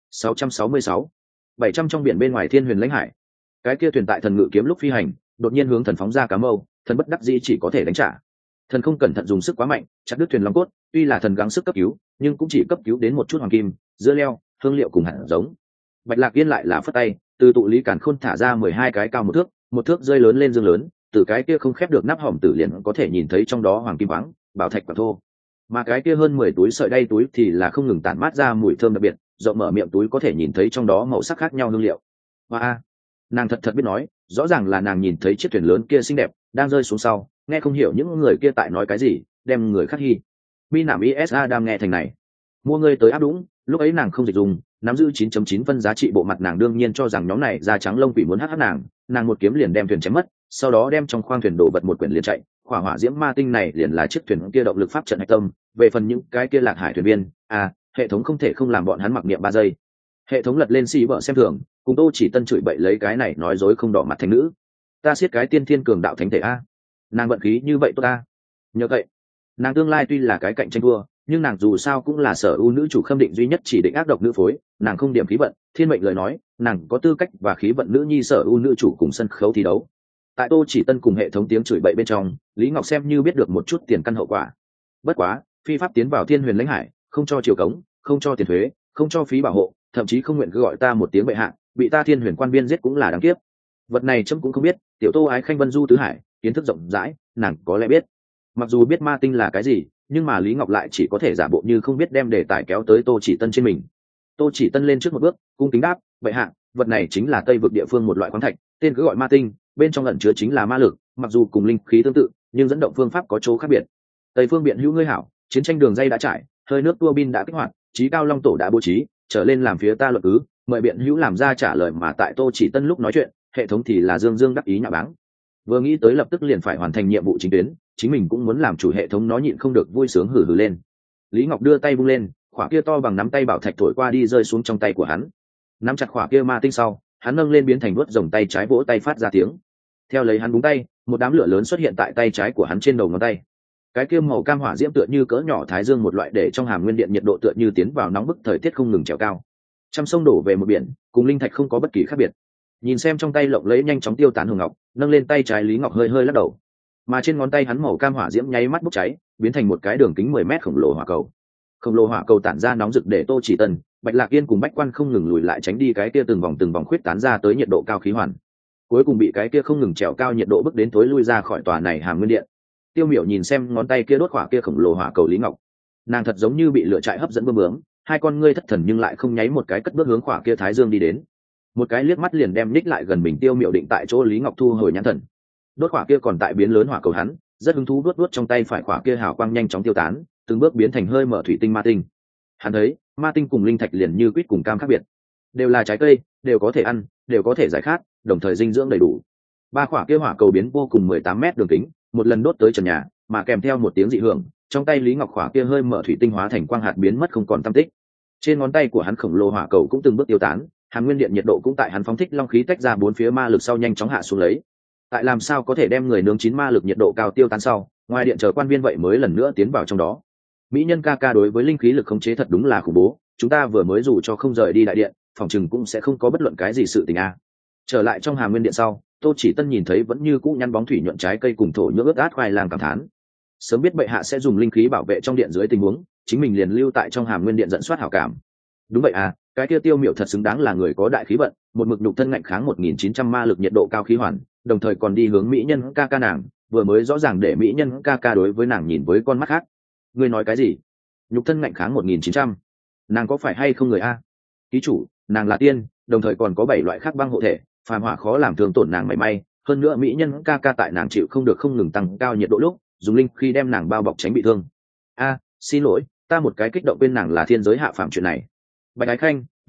666 700 trong biển bên ngoài Thiên Huyền lãnh hải, cái kia thuyền tại thần ngự kiếm lúc phi hành đột nhiên hướng thần phóng ra cá mâu, thần bất đắc dĩ chỉ có thể đánh trả. Thần không cẩn thận dùng sức quá mạnh, chặt đứt thuyền long cốt. Tuy là thần gắng sức cấp cứu, nhưng cũng chỉ cấp cứu đến một chút hoàng kim, dưa leo, hương liệu cùng hạt giống. Bạch Lạc Yên lại là phất tay, từ tụ lý càn khôn thả ra 12 cái cao một thước rơi lớn lên dương lớn, từ cái kia không khép được nắp hòm tử liền có thể nhìn thấy trong đó hoàng kim khoáng, bảo thạch và thô. Mà cái kia hơn 10 túi sợi đay túi thì là không ngừng tản mát ra mùi thơm đặc biệt, rộng mở miệng túi có thể nhìn thấy trong đó màu sắc khác nhau hương liệu. Và nàng thật biết nói, rõ ràng là nàng nhìn thấy chiếc thuyền lớn kia xinh đẹp đang rơi xuống sau, nghe không hiểu những người kia tại nói cái gì, đem người khác hy mi nảm isa đang nghe thành này mua ngươi tới áp đúng. Lúc ấy nàng không dịch dùng, nắm giữ 9.9 phân giá trị bộ mặt, nàng đương nhiên cho rằng nhóm này da trắng lông quỷ muốn hắc nàng một kiếm liền đem thuyền chém mất, sau đó đem trong khoang thuyền đổ vật một quyển liền chạy. Hỏa hỏa diễm ma tinh này liền là chiếc thuyền kia động lực pháp trận hạch tâm. Về phần những cái kia lạc hải thuyền viên, hệ thống không thể không làm bọn hắn mặc niệm 3 giây. Hệ thống lật lên xì bợ xem thường, cùng Tô Chỉ Tân chửi bậy lấy cái này nói dối không đỏ mặt thành nữ. Ta siết cái tiên thiên cường đạo thánh thể a, nàng vận khí như vậy tốt ta. Nhờ vậy, nàng tương lai tuy là cái cạnh tranh thua, nhưng nàng dù sao cũng là sở ưu nữ chủ khâm định duy nhất chỉ định ác độc nữ phối, nàng không điểm khí vận, thiên mệnh lời nói, nàng có tư cách và khí vận nữ nhi sở ưu nữ chủ cùng sân khấu thi đấu. Tại Tô Chỉ Tân cùng hệ thống tiếng chửi bậy bên trong, Lý Ngọc xem như biết được một chút tiền căn hậu quả. Bất quá, phi pháp tiến vào Thiên Huyền lãnh hải, không cho triều cống, không cho tiền thuế, không cho phí bảo hộ, thậm chí không nguyện cứ gọi ta một tiếng bệ hạ, bị ta Thiên Huyền quan biên giết cũng là đáng kiếp. Vật này chấm cũng không biết, tiểu Tô ái khanh vân du tứ hải, kiến thức rộng rãi, nàng có lẽ biết. Mặc dù biết ma tinh là cái gì, nhưng mà Lý Ngọc lại chỉ có thể giả bộ như không biết, đem đề tài kéo tới Tô Chỉ Tân trên mình. Tô Chỉ Tân lên trước một bước, cung kính đáp, bệ hạ, vật này chính là Tây vực địa phương một loại khoáng thạch, tên cứ gọi ma tinh, bên trong ẩn chứa chính là ma lực, mặc dù cùng linh khí tương tự, nhưng dẫn động phương pháp có chỗ khác biệt. Tây phương biện hữu ngươi hảo, chiến tranh đường dây đã trải, hơi nước tua bin đã kích hoạt, chí cao long tổ đã bố trí, trở lên làm phía ta luận cứ, mời biện hữu làm ra trả lời. Mà tại Tô Chỉ Tân lúc nói chuyện, hệ thống thì là dương dương đắc ý nhạo báng. Vừa nghĩ tới lập tức liền phải hoàn thành nhiệm vụ chính tuyến, chính mình cũng muốn làm chủ, hệ thống nó nhịn không được vui sướng hừ hừ lên. Lý Ngọc đưa tay vung lên, khỏa kia to bằng nắm tay bảo thạch thổi qua đi rơi xuống trong tay của hắn. Nắm chặt khỏa kia ma tinh sau, hắn nâng lên biến thành vuốt rồng tay trái, vỗ tay phát ra tiếng. Theo lấy hắn búng tay, một đám lửa lớn xuất hiện tại tay trái của hắn trên đầu ngón tay. Cái kia màu cam hỏa diễm tựa như cỡ nhỏ thái dương một loại, để trong hàm nguyên điện nhiệt độ tựa như tiến vào nóng bức, thời tiết không ngừng trèo cao. Trăm sông đổ về một biển, cùng linh thạch không có bất kỳ khác biệt. Nhìn xem trong tay lộng lấy nhanh chóng tiêu tán hồng ngọc, nâng lên tay trái Lý Ngọc hơi hơi lắc đầu. Mà trên ngón tay hắn màu cam hỏa diễm nháy mắt bốc cháy, biến thành một cái đường kính 10 mét khổng lồ hỏa cầu. Khổng lồ hỏa cầu tản ra nóng rực, để Tô Chỉ Tân, Bạch Lạc Yên cùng Bách Quan không ngừng lùi lại tránh đi cái kia từng vòng khuyết tán ra tới nhiệt độ cao khí hoàn. Cuối cùng bị cái kia không ngừng trèo cao nhiệt độ bức đến tối lui ra khỏi tòa này hàm nguyên điện. Tiêu Miểu nhìn xem ngón tay kia đốt hỏa kia khổng lồ hỏa cầu Lý Ngọc, nàng thật giống như bị lửa trại hấp dẫn bướm bướm, hai con ngươi thất thần nhưng lại không nháy một cái, cất bước hướng hỏa kia thái dương đi đến. Một cái liếc mắt liền đem ních lại gần mình Tiêu Miểu định tại chỗ Lý Ngọc thu hồi nhãn thần. Đốt hỏa kia còn tại biến lớn hỏa cầu, hắn rất hứng thú vuốt trong tay phải hỏa kia hào quang nhanh chóng tiêu tán, từng bước biến thành hơi mở thủy tinh ma tinh. Hắn thấy ma tinh cùng linh thạch liền như quýt cùng cam khác biệt, đều là trái cây, đều có thể ăn, đều có thể giải khát, đồng thời dinh dưỡng đầy đủ. Ba hỏa kia hỏa cầu biến vô cùng 18 mét đường kính, một lần đốt tới trần nhà, mà kèm theo một tiếng dị hưởng, trong tay Lý Ngọc hỏa kia hơi mở thủy tinh hóa thành quang hạt biến mất không còn tăm tích. Trên ngón tay của hắn khổng lồ hỏa cầu cũng từng bước tiêu tán, hàm nguyên điện nhiệt độ cũng tại hắn phóng thích long khí tách ra bốn phía ma lực sau nhanh chóng hạ xuống lấy. Tại làm sao có thể đem người nướng chín ma lực nhiệt độ cao tiêu tán sau, ngoài điện chờ quan viên vậy mới lần nữa tiến vào trong đó. Mỹ nhân ca ca đối với linh khí lực khống chế thật đúng là khủng bố, chúng ta vừa mới dù cho không rời đi đại điện, phòng chừng cũng sẽ không có bất luận cái gì sự tình a. Trở lại trong hàm nguyên điện sau, Tô Chỉ Tân nhìn thấy vẫn như cũ nhăn bóng thủy nhuận trái cây cùng thổ nhưỡng ướt át khoai lang cảm thán. Sớm biết bệ hạ sẽ dùng linh khí bảo vệ trong điện dưới tình huống, chính mình liền lưu tại trong hàm nguyên điện dẫn soát hảo cảm. Đúng vậy à, cái kia Tiêu Miểu thật xứng đáng là người có đại khí vận, một mực nhục thân ngạnh kháng 1900 ma lực nhiệt độ cao khí hoàn, đồng thời còn đi hướng mỹ nhân ca ca nàng, vừa mới rõ ràng để mỹ nhân ca ca đối với nàng nhìn với con mắt khác. Ngươi nói cái gì? Nhục thân ngạnh kháng 1900? Nàng có phải hay không người a? Ký chủ, nàng là tiên, đồng thời còn có 7 loại khác băng hộ thể, phàm hỏa khó làm thương tổn nàng mảy may, hơn nữa mỹ nhân ca ca tại nàng chịu không được không ngừng tăng cao nhiệt độ lúc, dùng linh khi đem nàng bao bọc tránh bị thương. Xin lỗi, ta một cái kích động bên nàng là thiên giới hạ phạm chuyện này. Bạch Ái Khanh,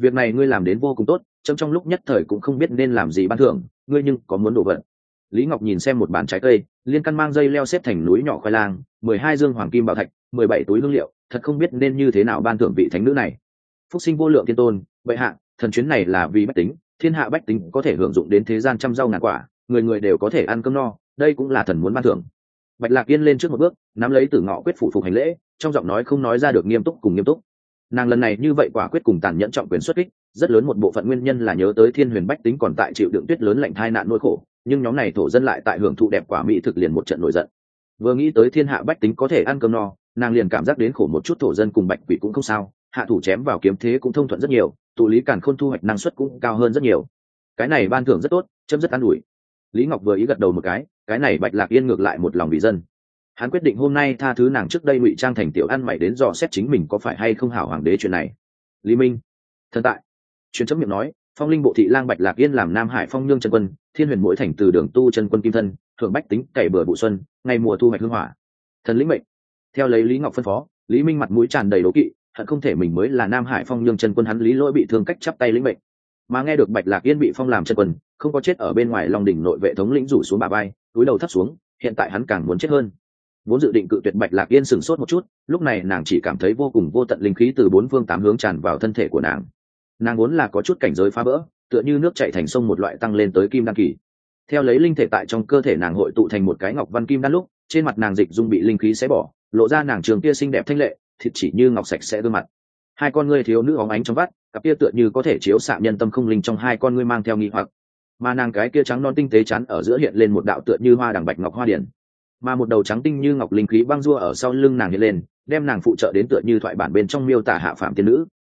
việc này ngươi làm đến vô cùng tốt, chấm trong lúc nhất thời cũng không biết nên làm gì ban thưởng ngươi, nhưng có muốn đồ vật? Lý Ngọc nhìn xem một bàn trái cây, liên căn mang dây leo xếp thành núi nhỏ khoai lang, 12 dương hoàng kim bảo thạch, 17 túi lương liệu, thật không biết nên như thế nào ban thưởng vị thánh nữ này. Phúc sinh vô lượng thiên tôn, vậy hạ, thần chuyến này là vì bách tính, thiên hạ bách tính có thể hưởng dụng đến thế gian trăm rau ngàn quả, người người đều có thể ăn cơm no, đây cũng là thần muốn ban thưởng. Bạch Lạc Yên lên trước một bước, nắm lấy Tử Ngọ quyết phủ phục hành lễ, trong giọng nói không nói ra được nghiêm túc cùng nghiêm túc. Nàng lần này như vậy quả quyết cùng tàn nhẫn trọng quyền xuất kích, rất lớn một bộ phận nguyên nhân là nhớ tới thiên huyền bách tính còn tại chịu đựng tuyết lớn lạnh thai nạn nỗi khổ, nhưng nhóm này thổ dân lại tại hưởng thụ đẹp quả mỹ thực liền một trận nổi giận. Vừa nghĩ tới thiên hạ bách tính có thể ăn cơm no, nàng liền cảm giác đến khổ một chút thổ dân cùng bạch quỷ cũng không sao, hạ thủ chém vào kiếm thế cũng thông thuận rất nhiều, tụ lý càn khôn thu hoạch năng suất cũng cao hơn rất nhiều. Cái này ban thưởng rất tốt, chấm rất an ủi. Lý Ngọc vừa ý gật đầu một cái này Bạch Lạc Yên ngược lại một lòng vì dân. Hắn quyết định hôm nay tha thứ nàng trước đây ngụy trang thành tiểu ăn mày đến dò xét chính mình có phải hay không hảo hoàng đế chuyện này. Lý Minh thần tại truyền chấm miệng nói, phong linh bộ thị lang Bạch Lạc Yên làm Nam Hải phong nhương chân quân, thiên huyền mỗi thành từ đường tu chân quân kim thân, thưởng bách tính cày bừa vụ xuân, ngày mùa thu hoạch hương hỏa. Thần lĩnh mệnh. Theo lấy Lý Ngọc phân phó, Lý Minh mặt mũi tràn đầy đố kỵ, hận không thể mình mới là Nam Hải phong nhương chân quân, hắn Lý Lỗi bị thương cách chắp tay lĩnh mệnh. Mà nghe được Bạch Lạc Yên bị phong làm chân quân, không có chết ở bên ngoài Long đỉnh nội vệ thống lĩnh rủ xuống bà bay, túi đầu thấp xuống, hiện tại hắn càng muốn chết hơn. Vốn dự định cự tuyệt Bạch Lạc Yên sửng sốt một chút, lúc này nàng chỉ cảm thấy vô cùng vô tận linh khí từ bốn phương tám hướng tràn vào thân thể của nàng. Nàng vốn là có chút cảnh giới phá vỡ, tựa như nước chảy thành sông một loại tăng lên tới kim đan kỳ. Theo lấy linh thể tại trong cơ thể nàng hội tụ thành một cái ngọc văn kim đan lúc, trên mặt nàng dịch dung bị linh khí xé bỏ, lộ ra nàng trường kia xinh đẹp thanh lệ, thịt chỉ như ngọc sạch sẽ gương mặt. Hai con ngươi thiếu nữ óng ánh trong vắt, cặp kia tựa như có thể chiếu xạ nhân tâm không linh trong hai con ngươi mang theo nghi hoặc. Mà nàng cái kia trắng non tinh tế chắn ở giữa hiện lên một đạo tựa như hoa đằng bạch ngọc hoa điển, mà một đầu trắng tinh như ngọc linh khí băng rua ở sau lưng nàng hiện lên, đem nàng phụ trợ đến tựa như thoại bản bên trong miêu tả hạ phạm tiên nữ,